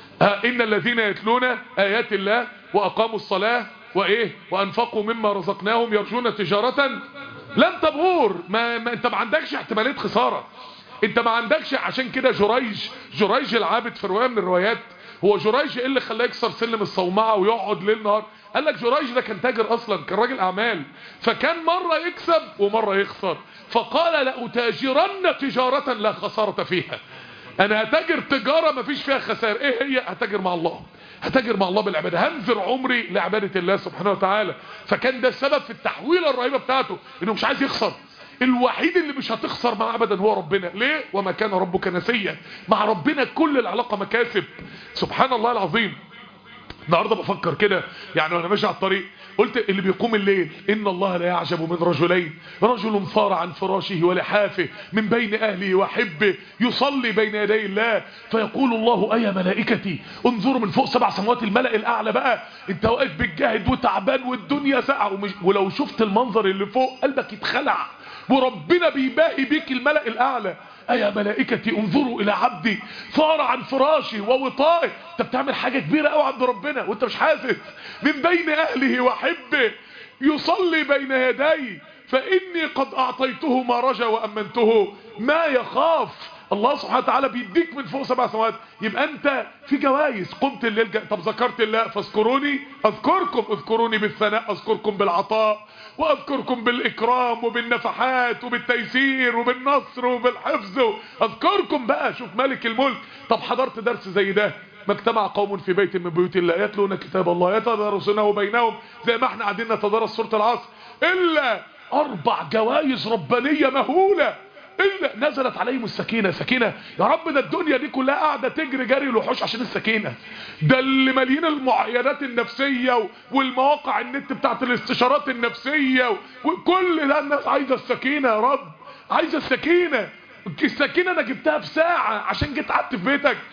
إن الذين يتلون آيات الله وأقاموا الصلاة وإيه وأنفقوا مما رزقناهم يرجون تجارة لن تبور. ما, ما أنت ما عندكش احتمالية خسارة، أنت ما عندكش. عشان كده جريج جريج العابد في رواية من الروايات، هو جريج إيه اللي خلاه يكسر سلم الصومعة ويقعد ليل نهار؟ قال لك جريج ده كان تاجر أصلا، كان راجل أعمال، فكان مرة يكسب ومرة يخسر، فقال لأتاجرن تجارة لا خسارة فيها. انا هتاجر تجارة مفيش فيها خسائر. ايه هي؟ هتاجر مع الله، هتاجر مع الله بالعبادة، هنذر عمري لعبادة الله سبحانه وتعالى. فكان ده السبب في التحويلة الرهيبة بتاعته، انه مش عايز يخسر. الوحيد اللي مش هتخسر معاه ابدا هو ربنا. ليه؟ وما كان ربك نسيا. مع ربنا كل العلاقة مكاسب، سبحان الله العظيم. النهارده بفكر كده يعني وانا ماشي على الطريق، قلت اللي بيقوم الليل ان الله لا يعجب من رجلين، رجل صار عن فراشه ولحافه من بين اهله وحبه يصلي بين يدي الله فيقول الله اي ملائكتي انظروا من فوق سبع سماوات الملأ الاعلى بقى، انت واقف بتجاهد وتعبان والدنيا ساقعه ومش... ولو شفت المنظر اللي فوق قلبك يتخلع، وربنا بيباهي بيك الملأ الاعلى. ايا ملائكتي انظروا الى عبدي صار عن فراشي ووطائه. انت بتعمل حاجة كبيرة قوي عند ربنا وانت مش حاسس. من بين اهله وحبه يصلي بين يدي فاني قد اعطيته ما رجا وامنته ما يخاف. الله سبحانه وتعالى بيديك من فوق سبع سماوات. يبقى انت في جوائز. قمت الليل جا... طب ذكرت الله فاذكروني اذكركم، اذكروني بالثناء اذكركم بالعطاء، واذكركم بالاكرام وبالنفحات وبالتيسير وبالنصر وبالحفظ. اذكركم بقى. شوف ملك الملك. طب حضرت درس زي ده، ما اجتمع قوم في بيت من بيوت الله يتلون كتاب الله يتدارسونه بينهم زي ما احنا قاعدين نتدارس سورة العصر، الا اربع جوائز ربانية مهولة إلا نزلت عليهم السكينة. سكينة يا رب، ده الدنيا دي كلها قاعدة تجري جري الوحوش عشان السكينة. ده اللي مالين المعاينات النفسية والمواقع النت بتاعت الاستشارات النفسية وكل ده الناس عايزة السكينة. يا رب عايزة السكينة. السكينة انا جبتها في ساعة عشان جيت قعدت في بيتك.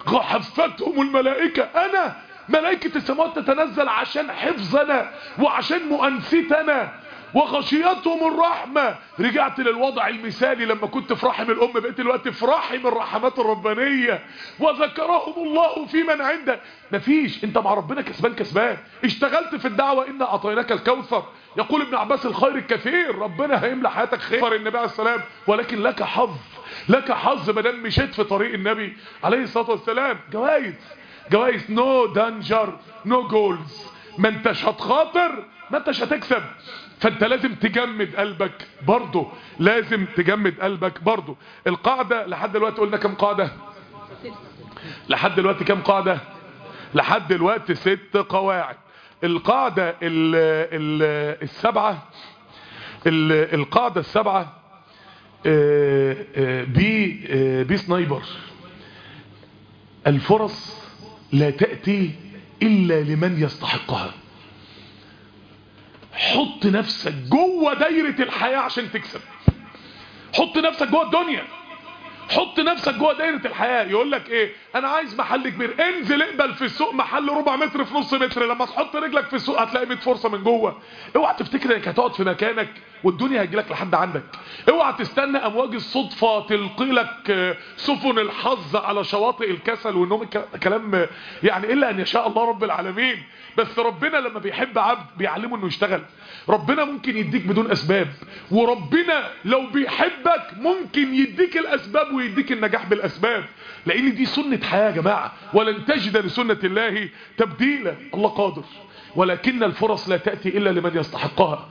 حفتهم الملائكة. انا ملائكة السماوات تتنزل عشان حفظنا وعشان مؤنستنا، وغشيتهم الرحمة. رجعت للوضع المثالي لما كنت في رحم الام، بقيت الوقت في رحم الرحمات الربانية. وذكرهم الله في من عنده. مفيش، انت مع ربنا كسبان كسبان. اشتغلت في الدعوة، إنا أعطيناك الكوثر. يقول ابن عباس الخير الكثير، ربنا هيملى حياتك خير. النبي عليه السلام، ولكن لك حظ، لك حظ ما دام مشيت في طريق النبي عليه الصلاة والسلام. جوائز، جوائز. نو دانجر نو جولز. ما انتش هتخاطر ما انتش هتكسب. فانت لازم تجمد قلبك برضه، لازم تجمد قلبك برضه. القاعدة لحد دلوقتي قلنا كم قاعدة؟ لحد دلوقتي كم قاعدة؟ لحد دلوقتي ست قواعد. القاعدة ال ال السبعة ال القاعدة السبعة بي بي سنايبر. الفرص لا تأتي إلا لمن يستحقها. حط نفسك جوه دايرة الحياة عشان تكسب. حط نفسك جوه الدنيا، حط نفسك جوه دايرة الحياة. يقول لك ايه؟ انا عايز محل كبير. انزل اقبل في السوق محل ربع متر في نص متر. لما تحط رجلك في السوق هتلاقي مية فرصة من جوه. اوعى تفتكر انك هتقعد في مكانك والدنيا هتجيلك لحد عندك. اوعى تستنى امواج الصدفة تلقي لك سفن الحظ على شواطئ الكسل والنوم. كلام يعني الا ان يشاء الله رب العالمين. بس ربنا لما بيحب عبد بيعلمه انه يشتغل. ربنا ممكن يديك بدون اسباب، وربنا لو بيحبك ممكن يديك الاسباب ويديك النجاح بالاسباب. لان دي سنة حياة يا جماعة، ولن تجد لسنة الله تبديلا. الله قادر، ولكن الفرص لا تأتي الا لمن يستحقها.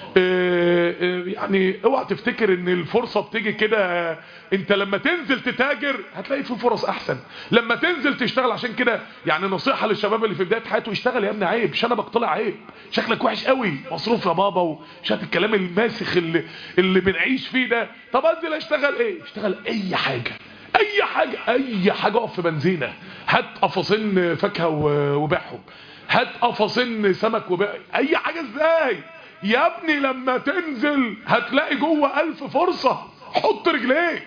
يعني اوعى تفتكر ان الفرصة بتيجي كده. انت لما تنزل تتاجر هتلاقي في فرص احسن. لما تنزل تشتغل، عشان كده يعني نصيحة للشباب اللي في بداية حياته، اشتغل يا ابني. عيب شنبك طلع، عيب شكلك وحش قوي، مصروف يا بابا، وشات الكلام الماسخ اللي اللي بنعيش فيه ده. طب انزل اشتغل ايه؟ اشتغل اي حاجة، اي حاجة، اي حاجة. اقف في بنزينة، هات قفصين فاكهة وبيعهم، هات قفصين سمك وبيع اي حاجة. ازاي يا ابني؟ لما تنزل هتلاقي جوه ألف فرصة. حط رجليك.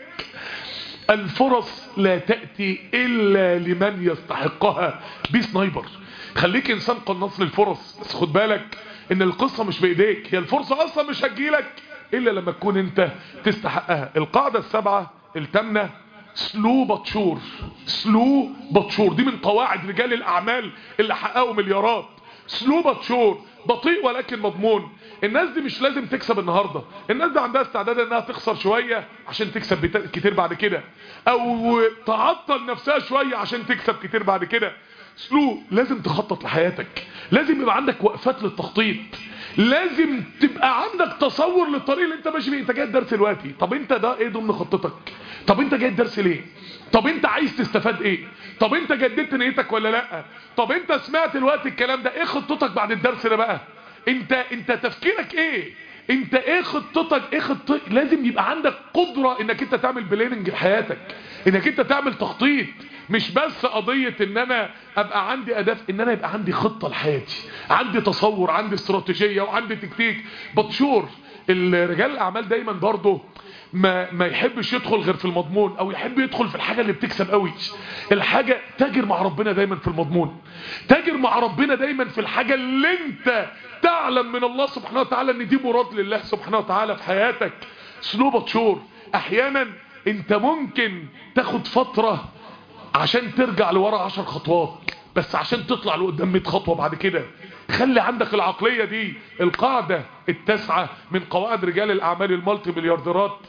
الفرص لا تأتي إلا لمن يستحقها. بي سنايبر. خليك إنسان قناص للفرص، بس خد بالك إن القصة مش بإيديك. هي الفرصة أصلا مش هتجيلك إلا لما تكون أنت تستحقها. القاعدة السبعة التامنة، سلو بطشور. سلو بطشور دي من قواعد رجال الأعمال اللي حققوا مليارات. سلو بطشور، بطيء ولكن مضمون. الناس دي مش لازم تكسب النهاردة. الناس دي عندها استعداد انها تخسر شوية عشان تكسب كتير بعد كده، او تعطل نفسها شوية عشان تكسب كتير بعد كده. سلو، لازم تخطط لحياتك، لازم يبقى عندك وقفات للتخطيط، لازم تبقى عندك تصور للطريق اللي انت ماشي فيه. انت جاي الدرس دلوقتي، طب انت ده ايه ضمن خطتك؟ طب انت جاي الدرس ليه؟ طب انت عايز تستفاد ايه؟ طب انت جددت نيتك ولا لا؟ طب انت سمعت الوقت الكلام ده، ايه خطتك بعد الدرس ده بقى؟ انت انت تفكيرك ايه؟ انت ايه خطتك؟ ايه خطتك؟ لازم يبقى عندك قدرة انك انت تعمل بلاننج لحياتك، انك انت تعمل تخطيط. مش بس قضية ان انا ابقى عندي اهداف، ان انا يبقى عندي خطة لحياتي، عندي تصور، عندي استراتيجية، وعندي تكتيك. بطشور. الرجال الاعمال دايما برضه ما ما يحبش يدخل غير في المضمون، او يحب يدخل في الحاجة اللي بتكسب قوي. الحاجة تاجر مع ربنا دايما في المضمون، تاجر مع ربنا دايما في الحاجة اللي انت تعلم من الله سبحانه وتعالى ان دي مراد لله سبحانه وتعالى في حياتك. سلو بطشور. احيانا انت ممكن تاخد فترة عشان ترجع لورا عشر خطوات، بس عشان تطلع لقدام مية خطوة بعد كده. خلي عندك العقلية دي. القاعدة التاسعة من قواعد رجال الاعمال المالتي مليارديرات،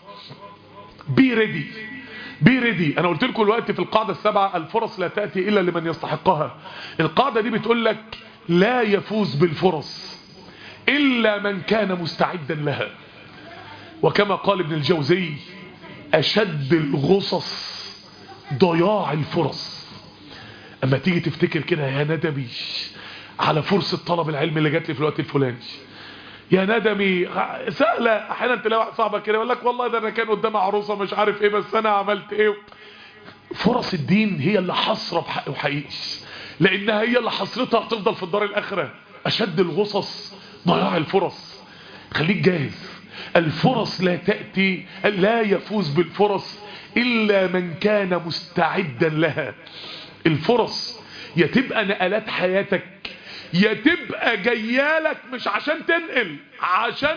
بي ريدي. بي ريدي. انا قلت لكم الوقت في القاعدة السبعة، الفرص لا تأتي الا لمن يستحقها. القاعدة دي بتقول لك لا يفوز بالفرص الا من كان مستعدا لها. وكما قال ابن الجوزي، اشد الغصص ضياع الفرص. اما تيجي تفتكر كده يا ندمي على فرصة طلب العلم اللي جات لي في الوقت الفلاني، يا ندمي. سهلة. احيانا تلاقي واحد صاحبك كده يقول لك والله ده انا كان قدامي عروسة مش عارف ايه، بس انا عملت ايه. فرص الدين هي اللي حسرة بحق وحقيقي، لانها هي اللي حسرتها هتفضل في الدار الاخرة. اشد الغصص ضياع الفرص. خليك جاهز. الفرص لا تأتي، لا يفوز بالفرص إلا من كان مستعدا لها. الفرص يا تبقى نقلات حياتك، يا تبقى جيالك مش عشان تنقل، عشان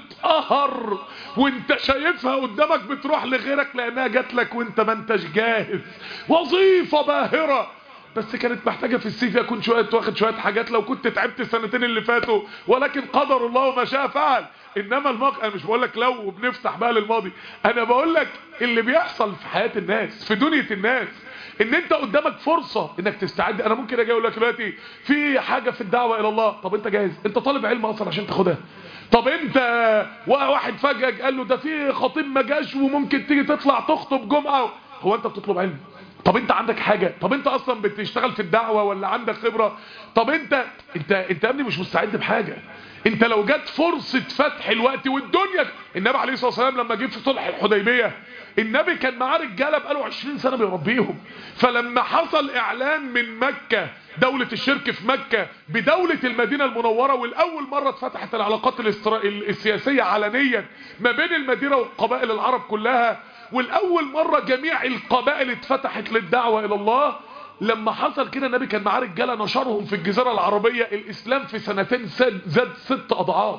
تتقهر وانت شايفها قدامك بتروح لغيرك لانها جات لك وانت ما انتش جاهز. وظيفة باهرة بس كانت محتاجة في السي في اكون شوية واخد شوية حاجات لو كنت تعبت السنتين اللي فاتوا، ولكن قدر الله وما شاء فعل. انما الموقع انا مش بقول لك لو بنفتح بقى للماضي، انا بقول لك اللي بيحصل في حياة الناس في دنيا الناس، ان انت قدامك فرصة انك تستعد. انا ممكن اجي اقول لك دلوقتي في حاجة في الدعوة الى الله، طب انت جاهز؟ انت طالب علم اصلا عشان تاخدها؟ طب انت واحد فجأة قال له ده في خطيب ما جاش وممكن تيجي تطلع تخطب جمعة، هو انت بتطلب علم؟ طب انت عندك حاجة؟ طب انت اصلا بتشتغل في الدعوة ولا عندك خبرة؟ طب انت انت انت يا ابني مش مستعد بحاجة. انت لو جت فرصة فتح الوقت والدنيا، النبي عليه الصلاة والسلام لما جه في صلح الحديبية النبي كان معاه رجاله بقاله عشرين سنة بيربيهم، فلما حصل اعلان من مكة دولة الشرك في مكة بدولة المدينة المنورة، والاول مرة اتفتحت العلاقات السياسية علنيا ما بين المدينة والقبائل العرب كلها، والاول مرة جميع القبائل اتفتحت للدعوة الى الله، لما حصل كده النبي كان معاه رجاله نشرهم في الجزيرة العربية، الاسلام في سنتين زاد ست اضعاف.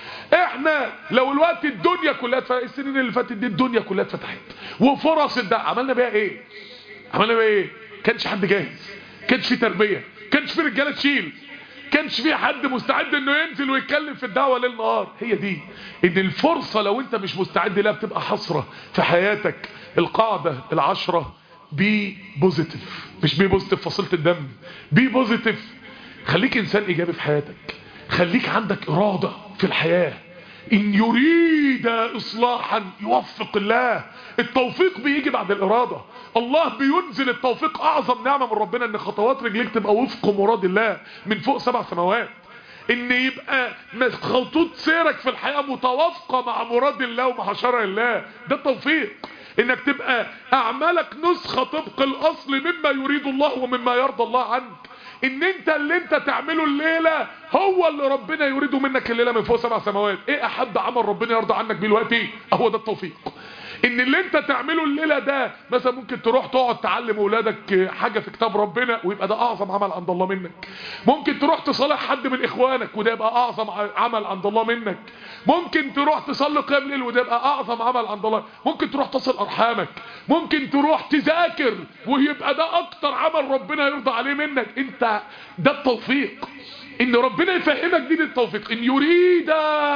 احنا لو الوقت الدنيا كلها اتفتحت، السنين اللي فاتت دي الدنيا كلها اتفتحت وفرص الدعوة، عملنا بيها ايه؟ عملنا بيها ايه؟ كانش حد جاهز، كانش في تربية، كانش في رجاله تشيل، كانش في حد مستعد انه ينزل ويتكلم في الدعوة ليل نهار. هي دي ان الفرصة لو انت مش مستعد لها بتبقى حسرة في حياتك. القاعدة العشرة بي بوزيتيف، مش بي بوزيتيف فصيلة الدم، بي بوزيتيف. خليك انسان ايجابي في حياتك، خليك عندك ارادة في الحياة. ان يريد اصلاحا يوفق الله. التوفيق بيجي بعد الارادة، الله بينزل التوفيق. اعظم نعمة من ربنا ان خطوات رجليك تبقى وفق مراد الله من فوق سبع سماوات، ان يبقى خطوط سيرك في الحياة متوافقة مع مراد الله ومع شرع الله. ده التوفيق، انك تبقى اعمالك نسخة طبق الاصل مما يريد الله ومما يرضى الله عنك، ان انت اللي انت تعمله الليلة هو اللي ربنا يريده منك الليلة من فوق سبع سماوات. ايه احب عمل ربنا يرضى عنك بيه دلوقتي؟ هو ده التوفيق. ان اللي انت تعمله الليلة ده مثلا ممكن تروح تقعد تعلم اولادك حاجة في كتاب ربنا ويبقى ده اعظم عمل عند الله منك. ممكن تروح تصالح حد من اخوانك وده يبقى اعظم عمل عند الله منك. ممكن تروح تصلي قيام ليل وده يبقى اعظم عمل عند الله. ممكن تروح تصل ارحامك، ممكن تروح تذاكر ويبقى ده اكتر عمل ربنا يرضى عليه منك. انت ده التوفيق، ان ربنا يفهمك دين التوفيق. ان يريد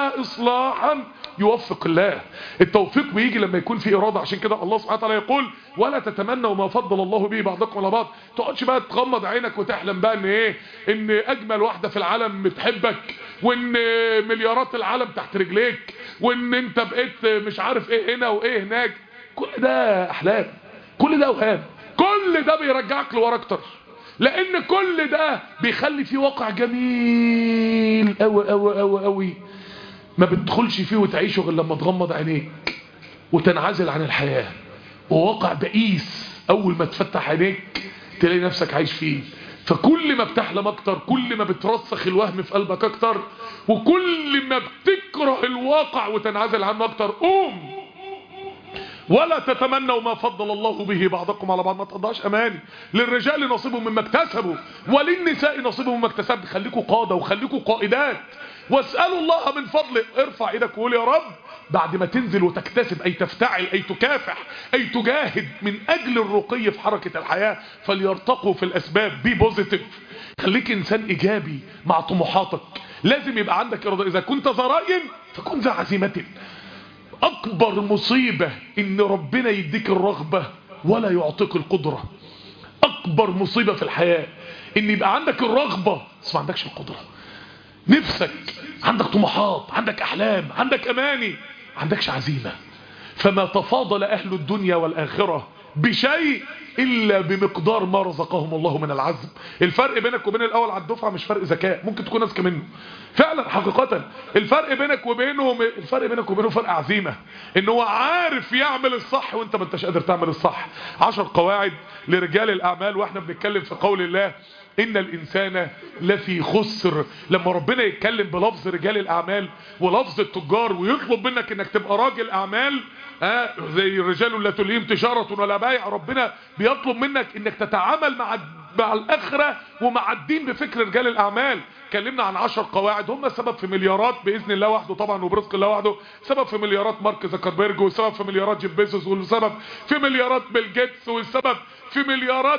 اصلاحا يوفق الله. التوفيق بيجي لما يكون في اراده. عشان كده الله سبحانه وتعالى يقول ولا تتمنوا ما فضل الله به بعضكم على بعض. تقعدش بقى تغمض عينك وتحلم بقى ان ايه، ان اجمل واحده في العالم بتحبك، وان مليارات العالم تحت رجليك، وان انت بقيت مش عارف ايه هنا وايه هناك. كل ده احلام، كل ده اوهام، كل ده بيرجعك لورا اكتر، لان كل ده بيخلي فيه واقع جميل قوي قوي قوي قوي ما بتدخلش فيه وتعيشه غير لما تغمض عينيك وتنعزل عن الحياة. وواقع بئيس اول ما تفتح عينيك تلاقي نفسك عايش فيه. فكل ما بتحلم اكتر كل ما بترسخ الوهم في قلبك اكتر، وكل ما بتكره الواقع وتنعزل عنه اكتر. قوم ولا تتمنوا ما فضل الله به بعضكم على بعض. ما تقضاش اماني. للرجال نصيب مما اكتسبوا وللنساء نصيب مما اكتسبوا. خليكوا قادة وخليكوا قائدات، واسألوا الله من فضله. ارفع ايدك وقول يا رب بعد ما تنزل وتكتسب، اي تفتعل، اي تكافح، اي تجاهد من اجل الرقي في حركة الحياة، فليرتقوا في الاسباب. بي بوزيتيف، خليك انسان ايجابي مع طموحاتك. لازم يبقى عندك ارادة. اذا كنت ذا رأي فكن ذا عزيمة. اكبر مصيبة ان ربنا يديك الرغبة ولا يعطيك القدرة. اكبر مصيبة في الحياة ان يبقى عندك الرغبة بس ما عندكش القدرة. نفسك، عندك طموحات، عندك احلام، عندك اماني، عندكش عزيمة. فما تفاضل اهل الدنيا والاخرة بشيء الا بمقدار ما رزقهم الله من العزم. الفرق بينك وبين الاول على الدفعة مش فرق ذكاء، ممكن تكون اذكى منه فعلا حقيقة. الفرق بينك وبينه الفرق بينك وبينه فرق عزيمة، ان هو عارف يعمل الصح وانت ما انتش قادر تعمل الصح. عشر قواعد لرجال الاعمال واحنا بنتكلم في قول الله ان الانسان لفي خسر. لما ربنا يتكلم بلفظ رجال الاعمال ولفظ التجار ويطلب منك انك تبقى راجل اعمال، ها زي الرجال لا تلهيهم تجارة ولا بيع، ربنا بيطلب منك انك تتعامل مع مع الاخره ومعدين بفكر رجال الاعمال. اتكلمنا عن عشر قواعد هم سبب في مليارات باذن الله وحده طبعا وبرزق الله وحده، سبب في مليارات مارك زكربيرج، وسبب في مليارات جيف بيزوس، والسبب في مليارات بيل جيتس، والسبب في مليارات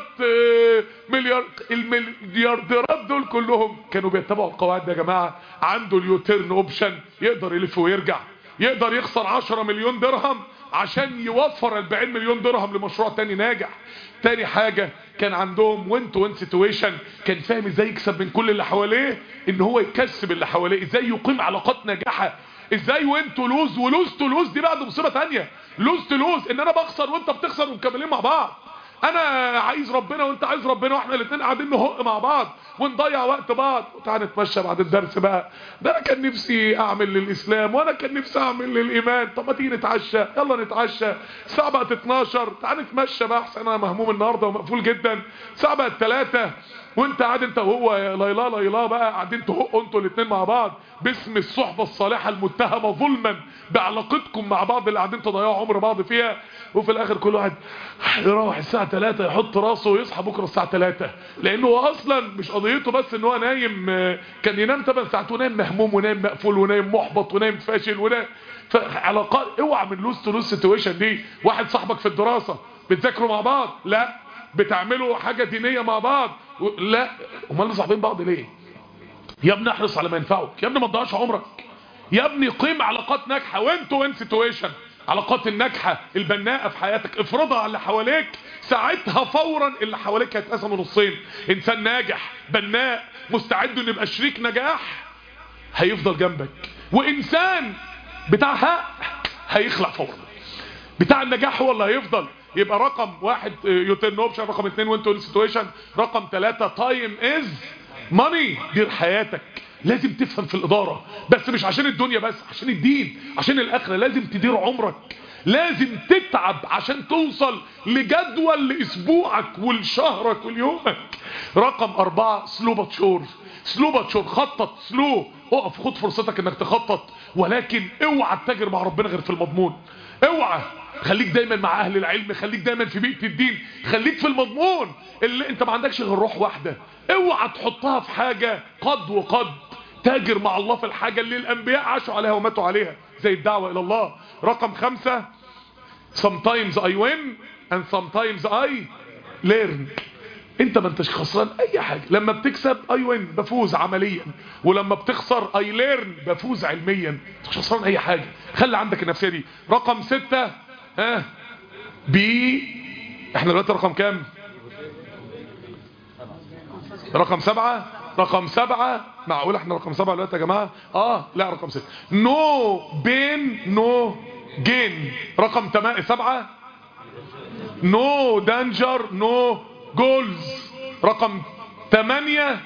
مليار المليارديرات دول كلهم كانوا بيتبعوا القواعد دي يا جماعه. عنده اليوتيرن اوبشن، يقدر يلف ويرجع، يقدر يخسر عشرة مليون درهم عشان يوفر أربعين مليون درهم لمشروع تاني ناجح. تاني حاجة كان عندهم وين تو وين سيتويشن، كان فاهم ازاي يكسب من كل اللي حواليه، ان هو يكسب اللي حواليه، ازاي يقيم علاقات ناجحة، ازاي وين تو لوز ولوز تو لوز دي بعد مصيبة تانية. لوز تو لوز ان انا بخسر وانت بتخسر ومكملين مع بعض، انا عايز ربنا وانت عايز ربنا واحنا الاثنين قاعدين نهق مع بعض ونضيع وقت بعض. تعال نتمشى بعد الدرس بقى، ده انا كان نفسي اعمل للاسلام وانا كان نفسي اعمل للايمان، طب ما تيجي نتعشى، يلا نتعشى. الساعه بقت اتناشر، تعال نتمشى بقى احسن، انا مهموم النهارده ومقفول جدا. الساعه بقت تلاتة وانت قاعد انت وهو ليلى ليلى بقى قاعدين تهقوا انتوا الاثنين مع بعض باسم الصحبه الصالحه المتهمه ظلما بعلاقتكم مع بعض اللي قاعدين تضيعوا عمر بعض فيها. وفي الاخر كل واحد يروح الساعه تلاتة يحط راسه ويصحى بكره الساعه تلاتة، لانه هو اصلا مش قضيته بس ان هو نايم، كان ينام تمن ساعات ونايم مهموم ونايم مقفول ونايم محبط ونايم فاشل ونايم. فعلاقات اوعى من لوز تو لوز سيتويشن دي. واحد صاحبك في الدراسه بتذاكروا مع بعض، لا بتعملوا حاجه دينيه مع بعض، لا امال صاحبين بعض ليه؟ يا ابني احرص على ما ينفعك، يا ابني ما تضيعش عمرك، يا ابني قيم علاقات ناجحه وين تو وين سيتويشن. علاقات الناجحه البناءه في حياتك افرضها على اللي حواليك، ساعتها فورا اللي حواليك هيتقسموا نصين. انسان ناجح بناء مستعد انه يبقى شريك نجاح هيفضل جنبك، وانسان بتاع حق هيخلع فورا. بتاع النجاح هو اللي هيفضل. يبقى رقم واحد يوتيرن اوبشن، رقم اتنين وين تو وين سيتويشن، رقم ثلاثة تايم از ماني. دير حياتك، لازم تفهم في الإدارة، بس مش عشان الدنيا بس، عشان الدين، عشان الآخرة. لازم تدير عمرك، لازم تتعب عشان توصل لجدول لأسبوعك ولشهرك وليومك. رقم أربعة سلو باتشور. سلو باتشور، خطط سلو، اقف خد فرصتك انك تخطط، ولكن اوعى تتاجر مع ربنا غير في المضمون. اوعى، خليك دايما مع اهل العلم، خليك دايما في بيئة الدين، خليك في المضمون اللي انت ما عندكش غير روح واحدة. اوعى تحطها في حاجة قد وقد. تاجر مع الله في الحاجة اللي الانبياء عاشوا عليها وماتوا عليها، زي الدعوة الى الله. رقم خمسة sometimes I win and sometimes I learn. انت ما انتش خسران اي حاجة. لما بتكسب I win بفوز عمليا، ولما بتخسر I learn بفوز علميا. مش خسران اي حاجة. خلي عندك النفسية دي. رقم ستة ها بي، احنا دلوقتي رقم كام؟ رقم سبعة. رقم سبعة، معقول احنا رقم سبعة دلوقتي يا جماعة؟ اه لا رقم ستة. نو بين نو جين. رقم تمانية سبعة نو دانجر نو جولز. رقم تمانية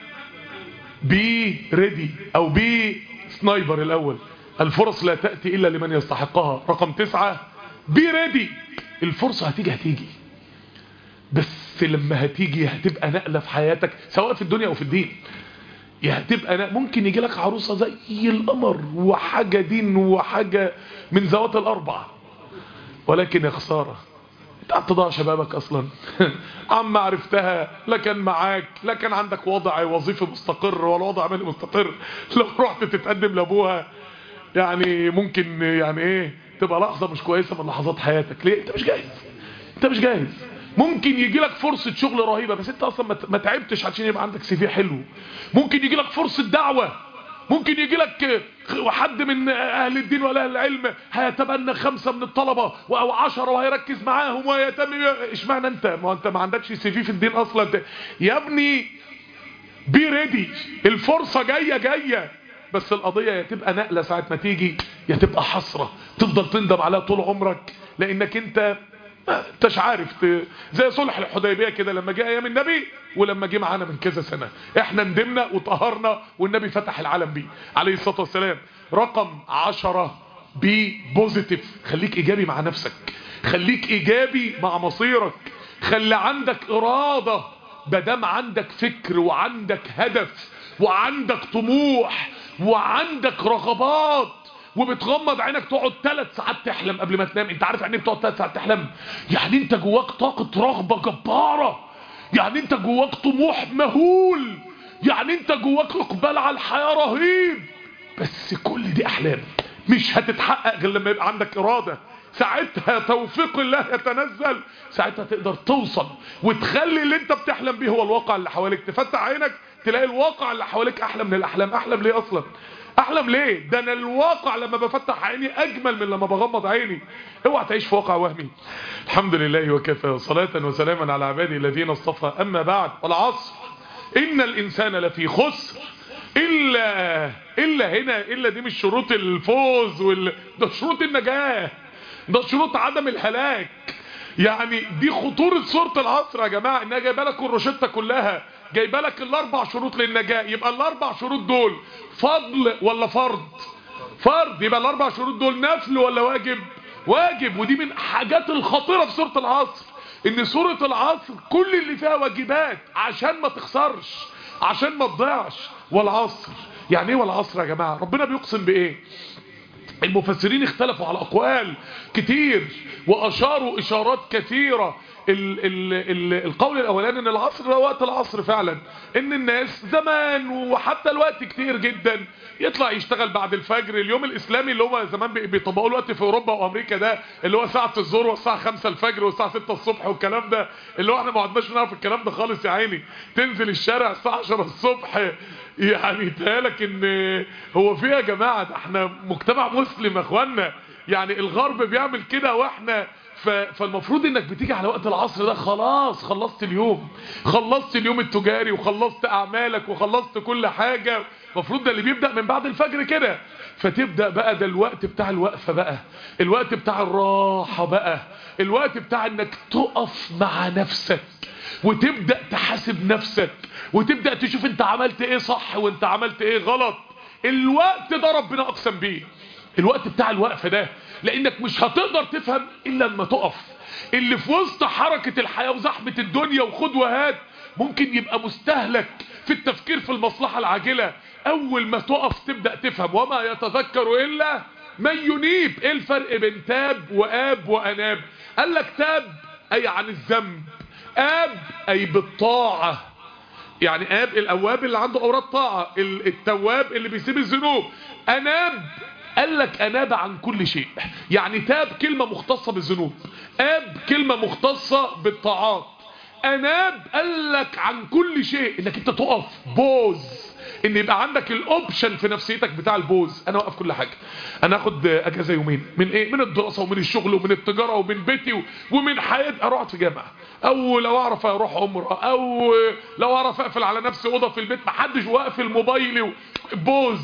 بي ريدي او بي سنايبر الاول، الفرص لا تأتي الا لمن يستحقها. رقم تسعة بي ريدي، الفرصة هتيجي هتيجي، بس لما هتيجي هتبقى نقلة في حياتك سواء في الدنيا او في الدين. يا هتبقى نقلة. ممكن يجي لك عروسة زي القمر وحاجة دين وحاجة من ذوات الاربع، ولكن يا خسارة انت هتضيع شبابك اصلا. عم عرفتها، لا كان معاك، لا كان عندك وضع وظيفي مستقر ولا وضع عملي مستقر. لو رحت تتقدم لابوها يعني ممكن يعني ايه تبقى لحظة مش كويسة من لحظات حياتك. ليه؟ انت مش جاهز، انت مش جاهز. ممكن يجي لك فرصة شغل رهيبة بس انت اصلا ما تعبتش عشان يبقى عندك سي في حلو. ممكن يجي لك فرصة دعوة، ممكن يجي لك حد من اهل الدين ولا اهل العلم هيتبنى خمسة من الطلبة او عشرة وهيركز معاهم ويتم. اشمعنى انت؟ ما انت ما عندكش سي في في الدين اصلا. يا ابني بي ريدي، الفرصة جاية جاية، بس القضية يا تبقى نقلة ساعة ما تيجي، يا تبقى حسرة تفضل تندم عليها طول عمرك، لانك انت انتش عارف ت... زي صلح الحديبية كده لما جاء ايام النبي ولما جه معانا من كذا سنة. احنا ندمنا وطهرنا والنبي فتح العالم بيه عليه الصلاة والسلام. رقم عشرة بي بوزيتيف، خليك ايجابي مع نفسك، خليك ايجابي مع مصيرك، خلي عندك ارادة. بدام عندك فكر وعندك هدف وعندك طموح وعندك رغبات وبتغمض عينك تقعد ثلاث ساعات تحلم قبل ما تنام. انت عارف يعني ايه بتقعد ثلاث ساعات تحلم؟ يعني انت جواك طاقة رغبة جبارة يعني انت جواك طموح مهول، يعني انت جواك اقبال على الحياة رهيب، بس كل دي احلام مش هتتحقق غير لما يبقى عندك ارادة. ساعتها توفيق الله يتنزل، ساعتها تقدر توصل وتخلي اللي انت بتحلم بيه هو الواقع اللي حواليك. تفتح عينك تلاقي الواقع اللي حواليك احلى من الاحلام. احلم ليه اصلا؟ احلم ليه؟ ده انا الواقع لما بفتح عيني اجمل من لما بغمض عيني. اوعى تعيش في واقع وهمي. الحمد لله وكفى، صلاة وسلاما على عباده الذين اصطفى، اما بعد. والعصر ان الانسان لفي خسر الا الا هنا الا دي مش شروط الفوز وال... ده شروط النجاة، ده شروط عدم الهلاك. يعني دي خطورة سورة العصر يا جماعة، انها جايبه لك الروشتة كلها، جايبه لك الاربع شروط للنجاة. يبقى الاربع شروط دول فضل ولا فرض؟ فرض. يبقى الاربع شروط دول نفل ولا واجب؟ واجب. ودي من حاجات الخطيرة في سورة العصر، ان سورة العصر كل اللي فيها واجبات عشان ما تخسرش، عشان ما تضيعش. والعصر يعني ايه والعصر يا جماعة؟ ربنا بيقسم بايه؟ المفسرين اختلفوا على اقوال كتير واشاروا اشارات كثيرة. ال ال ال القول الاولاني ان العصر ده وقت العصر فعلا، ان الناس زمان وحتى الوقت كتير جدا يطلع يشتغل بعد الفجر. اليوم الاسلامي اللي هو زمان بيطبقوا الوقت في اوروبا وامريكا ده، اللي هو ساعة الظهر والساعة خمسة الفجر والساعة ستة الصبح والكلام ده، اللي هو احنا ما عدناش نعرف الكلام ده خالص يا عيني. تنزل الشارع الساعة عشرة الصبح، يعني يتهيألك ان هو فيها يا جماعة، ده احنا مجتمع مسلم يا اخوانا. يعني الغرب بيعمل كده واحنا فالمفروض انك بتيجي على وقت العصر ده خلاص خلصت اليوم، خلصت اليوم التجاري وخلصت اعمالك وخلصت كل حاجة. المفروض ده اللي بيبدأ من بعد الفجر كده. فتبدأ بقى ده الوقت بتاع الوقفة بقى، الوقت بتاع الراحة بقى، الوقت بتاع انك تقف مع نفسك وتبدأ تحاسب نفسك وتبدأ تشوف انت عملت ايه صح وانت عملت ايه غلط. الوقت ده ربنا اقسم بيه، الوقت بتاع الوقفة ده، لانك مش هتقدر تفهم الا لما تقف. اللي في وسط حركة الحياة وزحمة الدنيا وخد وهات ممكن يبقى مستهلك في التفكير في المصلحة العاجلة. اول ما تقف تبدأ تفهم. وما يتذكر الا من ينيب. ايه الفرق بين تاب وآب وأناب؟ قال لك تاب اي عن الذنب، آب اي بالطاعة. يعني آب الأواب اللي عنده أوراد طاعة، التواب اللي بيسيب الذنوب. أناب قال لك أناب عن كل شيء. يعني تاب كلمة مختصة بالذنوب، آب كلمة مختصة بالطاعات. أناب قال لك عن كل شيء، انك انت تقف بوز، ان يبقى عندك الاوبشن في نفسيتك بتاع البوز. انا اوقف كل حاجة، انا اخد اجازة يومين من ايه؟ من الدراسة ومن الشغل ومن التجارة ومن بيتي ومن حياتي. اروح في جامعة، او لو اعرف اروح عمره، او لو اعرف اقفل على نفسي اوضه في البيت محدش واقفل موبايلي. بوز.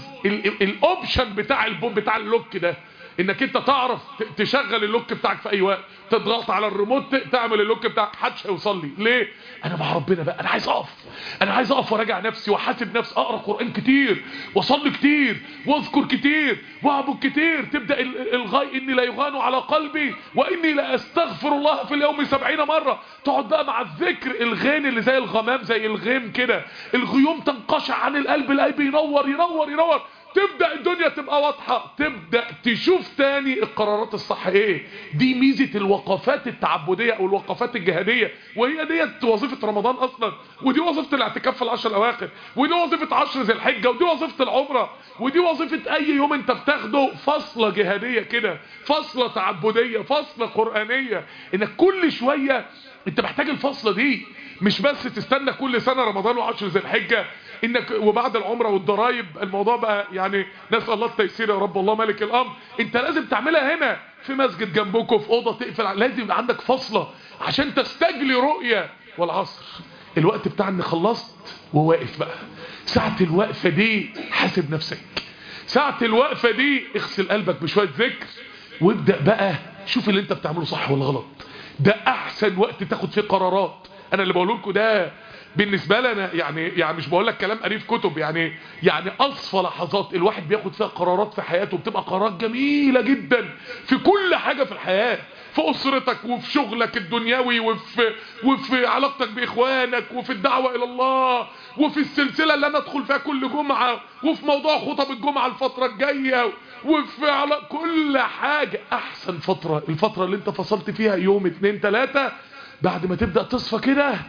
الاوبشن بتاع البو بتاع اللوك ده، انك انت تعرف تشغل اللوك بتاعك في اي وقت، تضغط على الريموت تعمل اللوك بتاعك. محدش هيوصل لي. ليه؟ انا مع ربنا بقى. انا عايز اقف، انا عايز اقف وراجع نفسي واحاسب نفسي، اقرا قران كتير واصلي كتير واذكر كتير واعبد كتير. تبدا الغاء اني لا يغان على قلبي واني لا استغفر الله في اليوم سبعين مره. تقعد بقى مع الذكر، الغين اللي زي الغمام زي الغيم كده، الغيوم تنقشع عن القلب، القلب ينور ينور ينور. تبدأ الدنيا تبقى واضحة، تبدأ تشوف تاني القرارات الصح ايه. دي ميزة الوقفات التعبدية او الوقفات الجهادية، وهي ديت وظيفة رمضان اصلا، ودي وظيفة الاعتكاف في العشر الاواخر، ودي وظيفة عشر ذي الحجة، ودي وظيفة العمرة، ودي وظيفة اي يوم انت بتاخده فصلة جهادية كده، فصلة تعبدية، فصلة قرآنية. انك كل شوية انت محتاج الفصلة دي، مش بس تستنى كل سنة رمضان وعشر ذي الحجة انك وبعد العمرة والضرايب. الموضوع بقى يعني نسأل الله التيسير يا رب، الله مالك الامر. انت لازم تعملها هنا في مسجد جنبكم، في اوضه تقفل، لازم يبقى عندك فصلة عشان تستجلي رؤية. والعصر الوقت بتاع ان خلصت وواقف بقى. ساعة الوقفة دي حاسب نفسك، ساعة الوقفة دي اغسل قلبك بشوية ذكر، وابدأ بقى شوف اللي انت بتعمله صح ولا غلط. ده احسن وقت تاخد فيه قرارات. انا اللي بقوله لكم ده بالنسبه لي انا، يعني يعني مش بقول لك كلام قريب كتب، يعني يعني اصفى لحظات الواحد بياخد فيها قرارات في حياته، بتبقى قرارات جميله جدا في كل حاجه في الحياه، في اسرتك وفي شغلك الدنيوي وفي وفي علاقتك باخوانك وفي الدعوه الى الله وفي السلسله اللي انا ادخل فيها كل جمعه، وفي موضوع خطب الجمعه الفتره الجايه، وفي على كل حاجه. احسن فتره الفتره اللي انت فصلت فيها يوم اتنين تلاته بعد ما تبدا تصفى كده،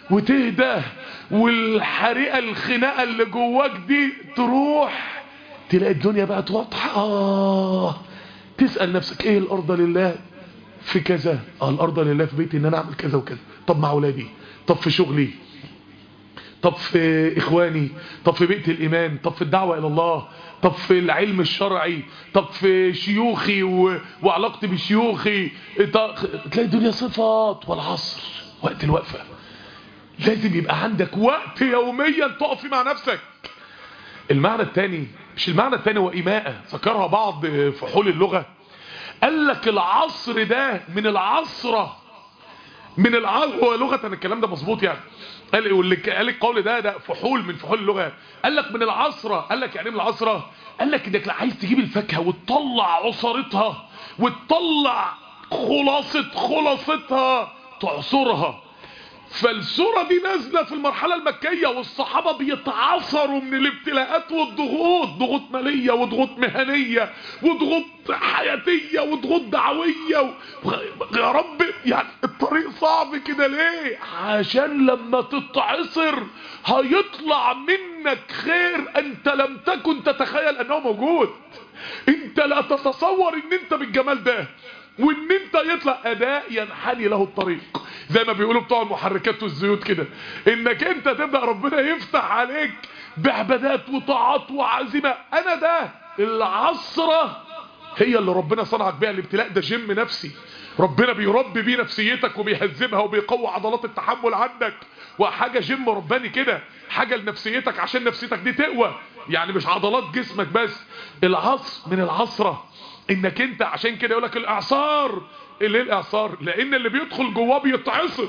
وتهدى، والحريقة الخناقة اللي جواك دي تروح، تلاقي الدنيا بقت واضحة. آه تسأل نفسك ايه الأرض لله في كذا؟ اه الأرض لله في بيتي ان انا اعمل كذا وكذا. طب مع اولادي، طب في شغلي، طب في اخواني، طب في بيئة الايمان، طب في الدعوة الى الله، طب في العلم الشرعي، طب في شيوخي و... وعلاقتي بشيوخي. طب... تلاقي الدنيا صفات. والعصر وقت الوقفة، لازم يبقى عندك وقت يوميا تقف مع نفسك. المعنى الثاني، مش المعنى الثاني، هو إيماءة ذكرها بعض فحول اللغة. قال لك العصر ده من العصرة، من العصر، هو لغة الكلام ده مظبوط يعني. قال واللي قال القول ده ده فحول من فحول اللغة. قال لك من العصرة. قال لك يعني من العصرة، قال لك انك عايز تجيب الفاكهة وتطلع عصارتها وتطلع خلاصة خلاصتها تعصرها. فالسورة دي نازلة في المرحلة المكية، والصحابة بيتعصروا من الابتلاءات والضغوط، ضغوط مالية وضغوط مهنية وضغوط حياتية وضغوط دعوية و... يا رب يعني الطريق صعب كده ليه؟ عشان لما تتعصر هيطلع منك خير انت لم تكن تتخيل انه موجود. انت لا تتصور ان انت بالجمال ده، وان انت يطلع اداء ينحني له الطريق، زي ما بيقولوا بتوع المحركات والزيوت كده، انك انت تبدأ ربنا يفتح عليك بعبادات وطاعات وعزيمة. انا ده العصرة هي اللي ربنا صنعك بيها. الابتلاء ده جيم نفسي، ربنا بيربي بيه نفسيتك وبيهذبها وبيقوي عضلات التحمل عندك، وحاجة جيم رباني كده، حاجة لنفسيتك عشان نفسيتك دي تقوى، يعني مش عضلات جسمك بس. العصر من العصرة انك انت، عشان كده يقولك الاعصار. ليه الاعصار؟ لان اللي بيدخل جواه بيتعصر،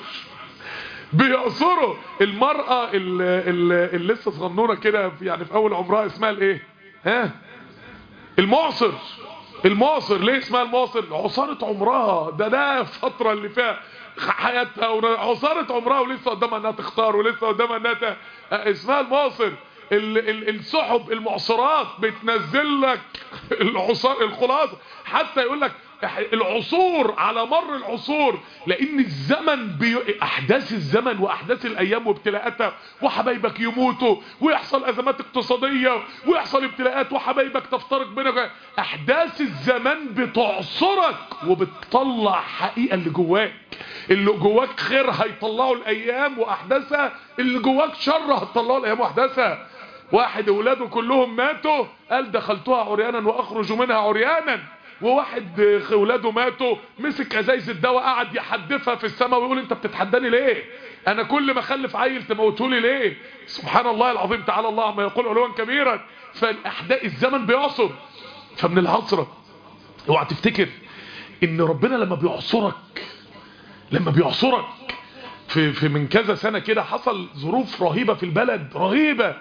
بيعصره. المرأة اللي, اللي لسه صغنونة كده يعني في اول عمرها اسمها الايه؟ ها المعصر. المعصر ليه اسمها المعصر؟ عصارة عمرها، ده ده الفترة اللي فيها حياتها عصارة عمرها، ولسه قدامها انها تختار، ولسه قدامها انها ت... اسمها المعصر. ال ال السحب المعصرات بتنزل لك العصار الخلاصة. حتى يقول لك العصور على مر العصور، لان الزمن بي... احداث الزمن واحداث الايام وابتلاءاتها، وحبايبك يموتوا ويحصل ازمات اقتصادية ويحصل ابتلاءات وحبايبك تفترق بينك. احداث الزمن بتعصرك وبتطلع حقيقة اللي جواك. اللي جواك خير هيطلعوا الايام واحداثها، اللي جواك شر هتطلعوا الايام واحداثها. واحد اولاده كلهم ماتوا قال دخلتها عريانا واخرج منها عريانا، وواحد اولاده ماتوا مسك ازايز الدواء قعد يحدفها في السماء ويقول انت بتتحداني ليه؟ انا كل ما اخلف عيل تموتولي ليه؟ سبحان الله العظيم، تعالى الله عما يقول علوا كبيرا. فالاحداث الزمن بيعصر. فمن العصرة اوعى تفتكر ان ربنا لما بيعصرك، لما بيعصرك في, في من كذا سنة كده حصل ظروف رهيبة في البلد، رهيبة.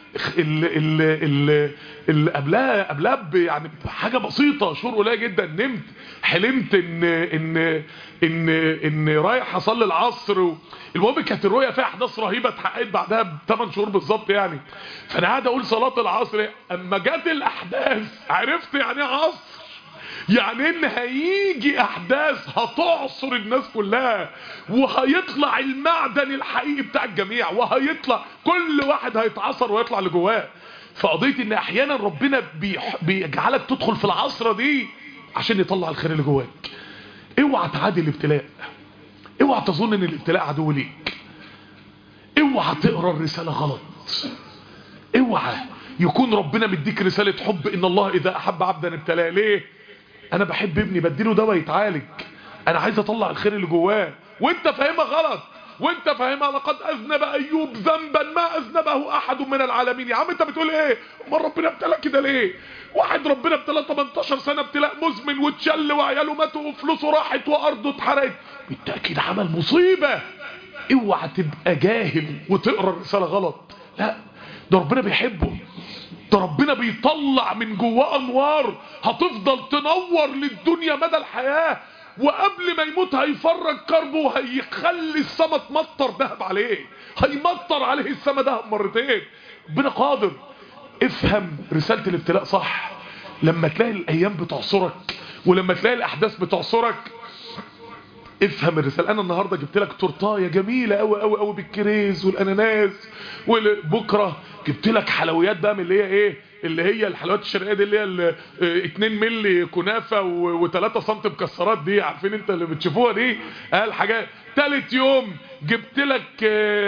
اللي قبلها قبلها يعني حاجة بسيطة، شهور قليله جدا، نمت حلمت ان ان ان ان رايح اصلي العصر. المهم كانت الرؤيه فيها احداث رهيبه اتحققت بعدها بثمان شهور بالظبط يعني. فانا قاعد اقول صلاه العصر، اما جت الاحداث عرفت يعني ايه عصر، يعني ان هيجي احداث هتعصر الناس كلها، وهيطلع المعدن الحقيقي بتاع الجميع، وهيطلع كل واحد هيتعصر ويطلع اللي جواه. فقضيت ان احيانا ربنا بيجعلك تدخل في العصرة دي عشان يطلع الخير اللي جواك. اوعى تعادي الابتلاء، اوعى تظن ان الابتلاء عدو ليك، اوعى تقرا الرسالة غلط، اوعى يكون ربنا مديك رسالة حب ان الله اذا احب عبدا ابتلاه. ليه؟ انا بحب ابني بديله دواء يتعالج، انا عايز اطلع الخير اللي جواه، وانت فاهمها غلط، وانت فاهمها لقد اذنب ايوب ذنبا ما اذنبه احد من العالمين. يا عم انت بتقول ايه؟ امال ربنا ابتلى كده ليه؟ واحد ربنا ابتلى تمنتاشر سنة ابتلاء مزمن واتشل وعياله ماتوا وفلوسه راحت وارضه اتحرقت، بالتاكيد عمل مصيبة. اوعى تبقى جاهل وتقرا الرسالة غلط، لا ده ربنا بيحبه، ده ربنا بيطلع من جواه انوار هتفضل تنور للدنيا مدى الحياة، وقبل ما يموت هيفرج كربه وهيخلي السما تمطر ذهب عليه، هيمطر عليه السما ذهب مرتين. ربنا قادر. افهم رسالة الابتلاء صح. لما تلاقي الايام بتعصرك ولما تلاقي الاحداث بتعصرك افهم الرسالة. انا النهاردة جبت لك تورتايه جميلة قوي قوي قوي بالكريز والاناناس، وبكرة جبت لك حلويات بقى من اللي هي ايه، اللي هي الحلويات الشرقية دي، اللي هي اتنين ملي كنافة و3 سم مكسرات دي، عارفين انت اللي بتشوفوها دي، اه الحاجات. تالت يوم جبت لك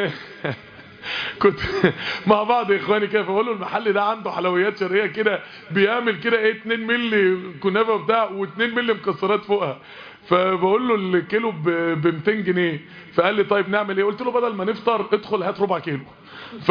كنت مع بعض يا اخواني كده، فبقول له المحل ده عنده حلويات شرقيه كده، بيعمل كده ايه اتنين ملي كنافه بتاع و2 ملي مكسرات فوقها، فبقول له الكيلو ب ميتين جنيه، فقال لي طيب نعمل ايه؟ قلت له بدل ما نفطر ادخل هات ربع كيلو. ف...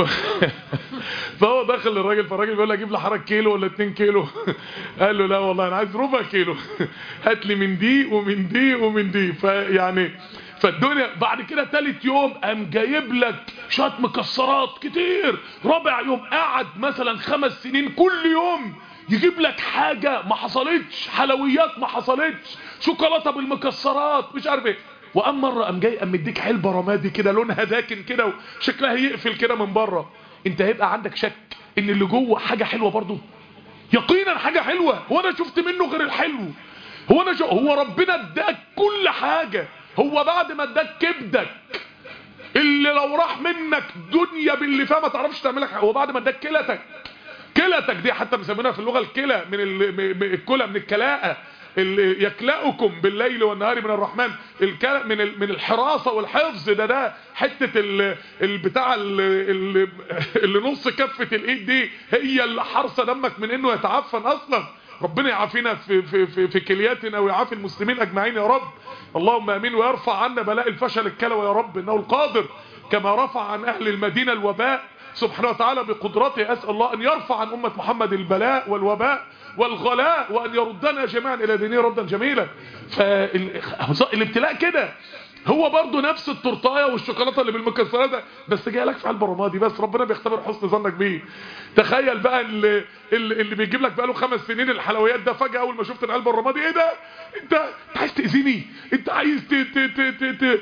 فهو دخل للراجل، فالراجل بيقول له اجيب لي حضرتك كيلو ولا اتنين كيلو؟ قال له لا والله انا عايز ربع كيلو، هات لي من دي ومن دي ومن دي. فيعني فالدنيا بعد كده تالت يوم قام جايب لك شويه مكسرات كتير. رابع يوم قعد مثلا خمس سنين كل يوم يجيب لك حاجه ما حصلتش، حلويات ما حصلتش، شوكولاته بالمكسرات مش عارف ايه. وقام مره قام جاي قام مديك علبه رمادي كده لونها داكن كده وشكلها يقفل كده من بره، انت هيبقى عندك شك ان اللي جوه حاجه حلوه برضه؟ يقينا حاجه حلوه. هو انا شفت منه غير الحلو؟ هو انا شو... هو ربنا اداك كل حاجه. هو بعد ما اداك كبدك اللي لو راح منك دنيا باللي فيها ما تعرفش تعملها، هو بعد ما اداك كلتك، كلتك دي حتى بيسمونها في اللغه الكلى، من الكلى من الكلاءه، اللي يكلأكم بالليل والنهار من الرحمن، الكلى من من الحراسه والحفظ. ده ده حته البتاع اللي, اللي نص كفه الايد دي هي اللي حارسه دمك من انه يتعفن اصلا. ربنا يعافينا في في في, في كلياتنا ويعافي المسلمين اجمعين يا رب، اللهم امين. ويرفع عنا بلاء الفشل الكلوي يا رب، انه القادر كما رفع عن اهل المدينه الوباء سبحانه وتعالى بقدرته. اسال الله ان يرفع عن امه محمد البلاء والوباء والغلاء، وان يردنا جميعا الى دينه ردا جميلا. فالابتلاء كده هو برضو نفس التورتايه والشوكولاته اللي بالمكسرات ده، بس جاي لك في علبه رمادي، بس ربنا بيختبر حسن ظنك بيه. تخيل بقى اللي, اللي بيجيب لك بقى له خمس سنين الحلويات ده، فجاه اول ما شفت العلبه الرمادي ايه ده؟ انت انت عايز تاذيني؟ انت عايز ت ت ت ت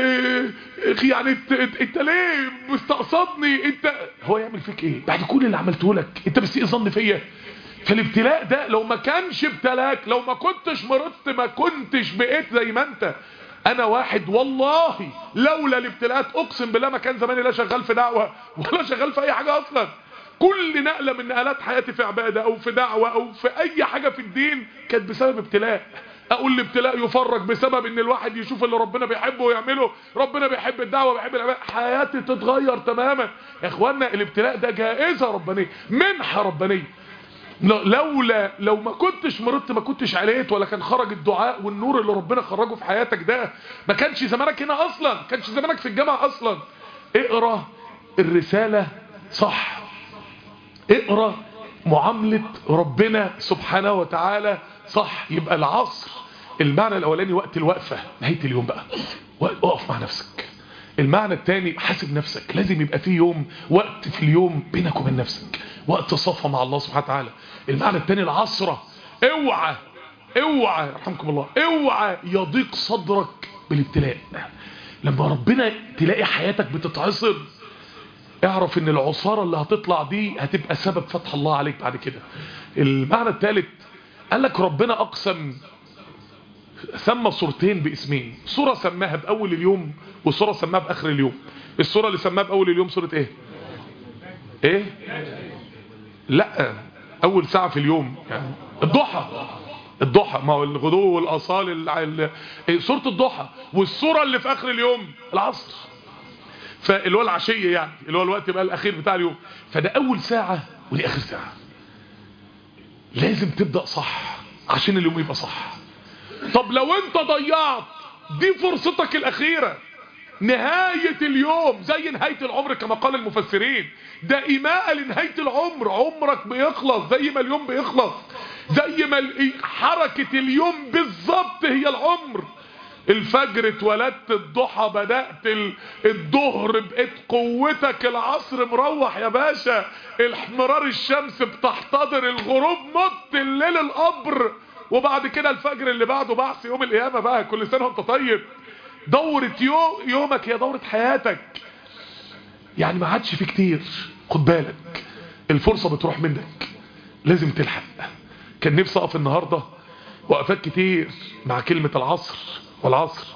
ت يعني ت... انت ليه مستقصدني؟ انت هو يعمل فيك ايه بعد كل اللي عملته لك؟ انت بس ايه ظن فيا؟ فالابتلاء ده لو ما كانش ابتلاك، لو ما كنتش مرضت، ما كنتش بقيت زي ما انت. انا واحد والله لولا الابتلاءات اقسم بالله ما كان زماني لا شغال في دعوة ولا شغال في اي حاجة اصلا. كل نقلة من نقلات حياتي في عبادة او في دعوة او في اي حاجة في الدين كانت بسبب ابتلاء. اقول الابتلاء يفرج بسبب ان الواحد يشوف اللي ربنا بيحبه ويعمله. ربنا بيحب الدعوة بيحب العبادة، حياتي تتغير تماما يا اخوانا. الابتلاء ده جائزة ربانية، منحة ربانية. لولا لو ما كنتش مرضت ما كنتش عليت، ولا كان خرج الدعاء والنور اللي ربنا خرجه في حياتك ده، ما كانش زمانك هنا اصلا، ما كانش زمانك في الجامعة اصلا. اقرأ الرسالة صح، اقرأ معاملة ربنا سبحانه وتعالى صح. يبقى العصر المعنى الاولاني وقت الوقفة، نهاية اليوم بقى وقف مع نفسك. المعنى الثاني حاسب نفسك، لازم يبقى فيه يوم وقت في اليوم بينك وبين نفسك، وقت صفا مع الله سبحانه وتعالى. المعنى الثاني العصرة، اوعى اوعى يرحمكم الله اوعى يضيق صدرك بالابتلاء. لما ربنا تلاقي حياتك بتتعصر، اعرف ان العصارة اللي هتطلع دي هتبقى سبب فتح الله عليك بعد كده. المعنى الثالث قال لك ربنا اقسم، سمى صورتين باسمين، صورة سماها باول اليوم وصورة سماها باخر اليوم. الصورة اللي سماها باول اليوم صورة ايه؟ ايه؟ لا اول ساعة في اليوم يعني الضحى. الضحى ما هو الغدو والاصال ال... صورة الضحى. والصورة اللي في اخر اليوم العصر، فاللي هو العشية يعني اللي هو الوقت بقى الاخير بتاع اليوم. فده اول ساعة ودي اخر ساعة. لازم تبدأ صح عشان اليوم يبقى صح. طب لو انت ضيعت دي فرصتك الاخيرة، نهاية اليوم زي نهاية العمر كما قال المفسرين، ده إيماء لنهاية العمر. عمرك بيخلص زي ما اليوم بيخلص، زي ما حركة اليوم بالظبط هي العمر. الفجر اتولدت، الضحى بدأت، الظهر بقيت قوتك، العصر مروح يا باشا، الاحمرار الشمس بتحتضر، الغروب مت، الليل القبر، وبعد كده الفجر اللي بعده بعث يوم القيامة بقى. كل سنة وانت طيب. دورة يوم يومك هي دورة حياتك، يعني ما عادش في كتير. خد بالك الفرصة بتروح منك، لازم تلحق. كان نفسي اقف النهاردة وقفات كتير مع كلمة العصر والعصر،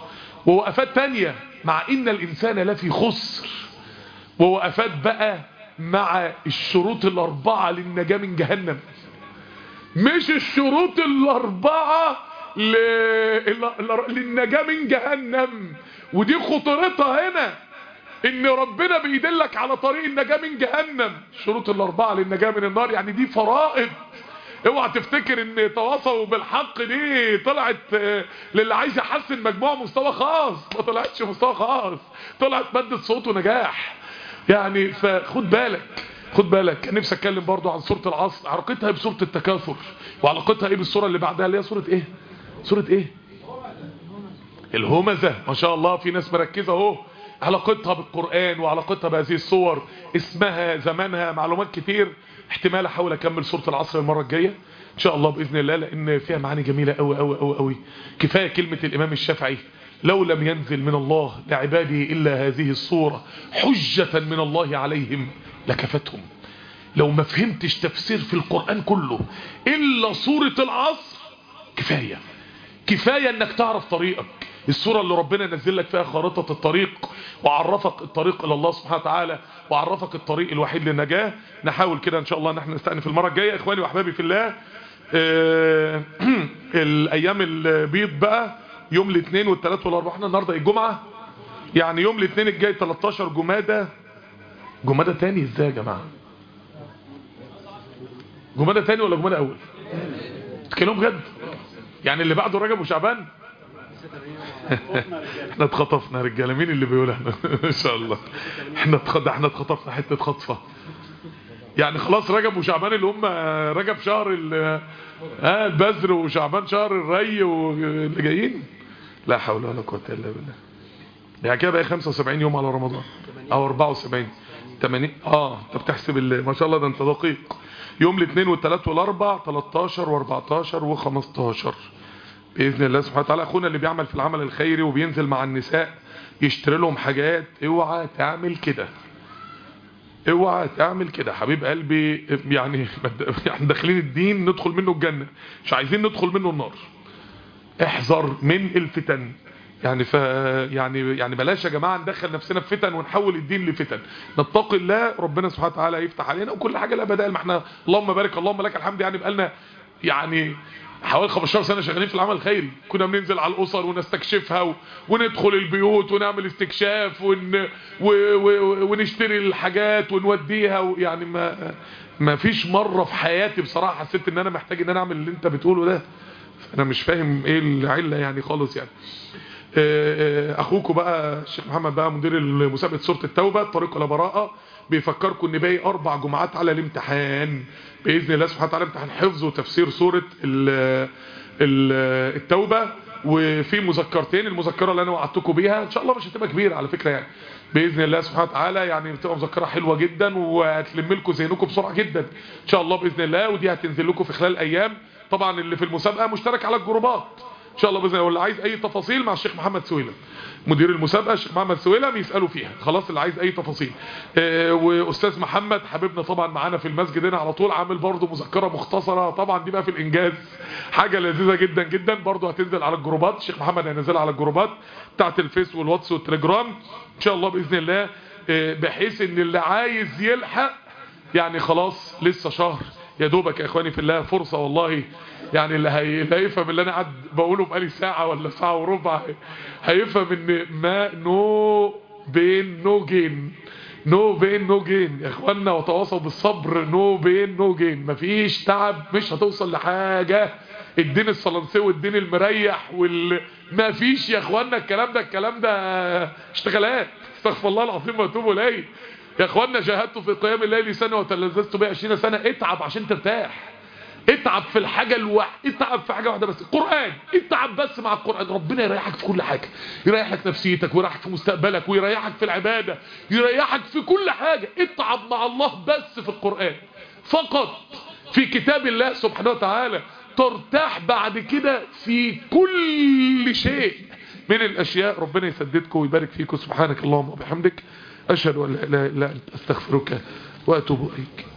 ووقفات تانية مع ان الانسان لفي خسر، ووقفات بقى مع الشروط الاربعة للنجاة من جهنم. مش الشروط الاربعة ل... للنجاة من جهنم، ودي خطورتها هنا، ان ربنا بيدلك على طريق النجاة من جهنم. الشروط الاربعة للنجاة من النار يعني دي فرائض. اوعى تفتكر ان تواصوا بالحق دي طلعت للي عايز يحسن مجموعة مستوى خاص، ما طلعتش مستوى خاص، طلعت مادة صوت ونجاح يعني. فخد بالك خد بالك. كان نفسي اتكلم برضو عن سورة العصر، علاقتها بسورة التكاثر، وعلاقتها ايه بالسورة اللي بعدها اللي هي سورة ايه؟ سورة ايه؟ الهمزة. ما شاء الله في ناس مركزة اهو. علاقتها بالقرآن وعلاقتها بهذه الصور، اسمها، زمانها، معلومات كتير. احتمال احاول اكمل سورة العصر المرة الجاية ان شاء الله باذن الله، لان فيها معاني جميلة قوي قوي قوي قوي. كفاية كلمة الامام الشافعي: لو لم ينزل من الله لعباده الا هذه الصورة حجة من الله عليهم لكفتهم. لو ما فهمتش تفسير في القرآن كله الا سورة العصر كفاية. كفاية انك تعرف طريقك. السورة اللي ربنا نزل لك فيها خارطة الطريق، وعرفك الطريق الى الله سبحانه وتعالى، وعرفك الطريق الوحيد للنجاة. نحاول كده ان شاء الله ان احنا نستأنف المرة الجاية. اخواني واحبابي في الله، آه الايام البيض بقى يوم الاثنين والثلاث والاربعاء. احنا النهارده الجمعة، يعني يوم الاثنين الجاي تلتاشر جمادة. جمادة تاني ازاي يا جماعة؟ جمادة تاني ولا جمادة اول؟ تتكلموا بجد؟ يعني اللي بعده رجب وشعبان؟ احنا اتخطفنا رجاله. مين اللي بيقول احنا؟ ان شاء الله احنا اتخطفنا احنا اتخطفنا حته خطفه. يعني خلاص رجب وشعبان اللي هم رجب شهر اه البذر، وشعبان شهر الري واللي جايين. لا حول ولا قوه الا بالله. يعني كده بقى خمسة وسبعين يوم على رمضان او اربعة وسبعين ثمانين. اه انت بتحسب ما شاء الله، ده انت دقيق. يوم الاثنين والثلاث والاربع تلتاشر واربعتاشر وخمستاشر باذن الله سبحانه وتعالى. اخونا اللي بيعمل في العمل الخيري وبينزل مع النساء يشتري لهم حاجات، اوعى تعمل كده، اوعى تعمل كده حبيب قلبي. يعني احنا داخلين الدين ندخل منه الجنة، مش عايزين ندخل منه النار. احذر من الفتن. يعني ف يعني يعني بلاش يا جماعه ندخل نفسنا في فتن ونحول الدين لفتن. نتقي الله، ربنا سبحانه وتعالى يفتح علينا، وكل حاجه لها بدائل. ما احنا اللهم بارك اللهم لك الحمد، يعني بقالنا يعني حوالي خمستاشر سنة شغالين في العمل الخيري. كنا بننزل على الاسر ونستكشفها و... وندخل البيوت ونعمل استكشاف ون... و... و... ونشتري الحاجات ونوديها و... يعني ما ما فيش مرة في حياتي بصراحة حسيت ان انا محتاج ان انا اعمل اللي انت بتقوله ده. انا مش فاهم ايه العلة يعني خالص. يعني اخوكم بقى الشيخ محمد بقى مدير مسابقة سورة التوبة الطريق الى براءة بيفكركم ان باقي اربع جمعات على الامتحان باذن الله سبحانه وتعالى، امتحان حفظ وتفسير سورة التوبة. وفي مذكرتين، المذكرة اللي انا وعدتكم بيها ان شاء الله مش هتبقى كبيرة على فكرة، يعني باذن الله سبحانه وتعالى يعني بتبقى مذكرة حلوة جدا وهتلم لكم ذهنكم بسرعة جدا ان شاء الله باذن الله. ودي هتنزل لكم في خلال ايام. طبعا اللي في المسابقة مشترك على الجروبات ان شاء الله باذن الله، واللي عايز اي تفاصيل مع الشيخ محمد سويلم مدير المسابقه الشيخ محمد سويلم يسالوا فيها. خلاص اللي عايز اي تفاصيل. آه واستاذ محمد حبيبنا طبعا معانا في المسجد هنا على طول، عامل برضه مذكره مختصره طبعا دي بقى في الانجاز، حاجه لذيذه جدا جدا. برضه هتنزل على الجروبات، الشيخ محمد هينزلها على الجروبات بتاعت الفيس والواتس والتليجرام ان شاء الله باذن الله، آه بحيث ان اللي عايز يلحق يعني خلاص لسه شهر يا دوبك يا اخواني في الله، فرصة والله. يعني اللي هيفهم اللي انا قاعد بقوله بقالي ساعة ولا ساعة وربع هيفهم ان ما نو بين نو جين، نو بين نو جين يا اخوانا. وتواصلوا بالصبر، نو بين نو جين. مفيش تعب مش هتوصل لحاجة. الدين الصلنسي الدين المريح وال مفيش يا اخوانا الكلام ده الكلام ده اشتغالات. استغفر الله العظيم واتوب اليه. يا اخوانا جاهدت في قيام الليل سنة وتلذذت بها عشرين سنة. اتعب عشان ترتاح. اتعب في الحاجة الواحدة، اتعب في حاجة واحدة بس، القرآن. اتعب بس مع القرآن، ربنا يريحك في كل حاجة. يريح لك نفسيتك ويريحك في مستقبلك ويريحك في العبادة، يريحك في كل حاجة. اتعب مع الله بس في القرآن فقط، في كتاب الله سبحانه وتعالى. ترتاح بعد كده في كل شيء من الاشياء. ربنا يسددكم ويبارك فيكم. سبحانك اللهم وبحمدك اشهد ان لا اله الا انت استغفرك واتوب اليك.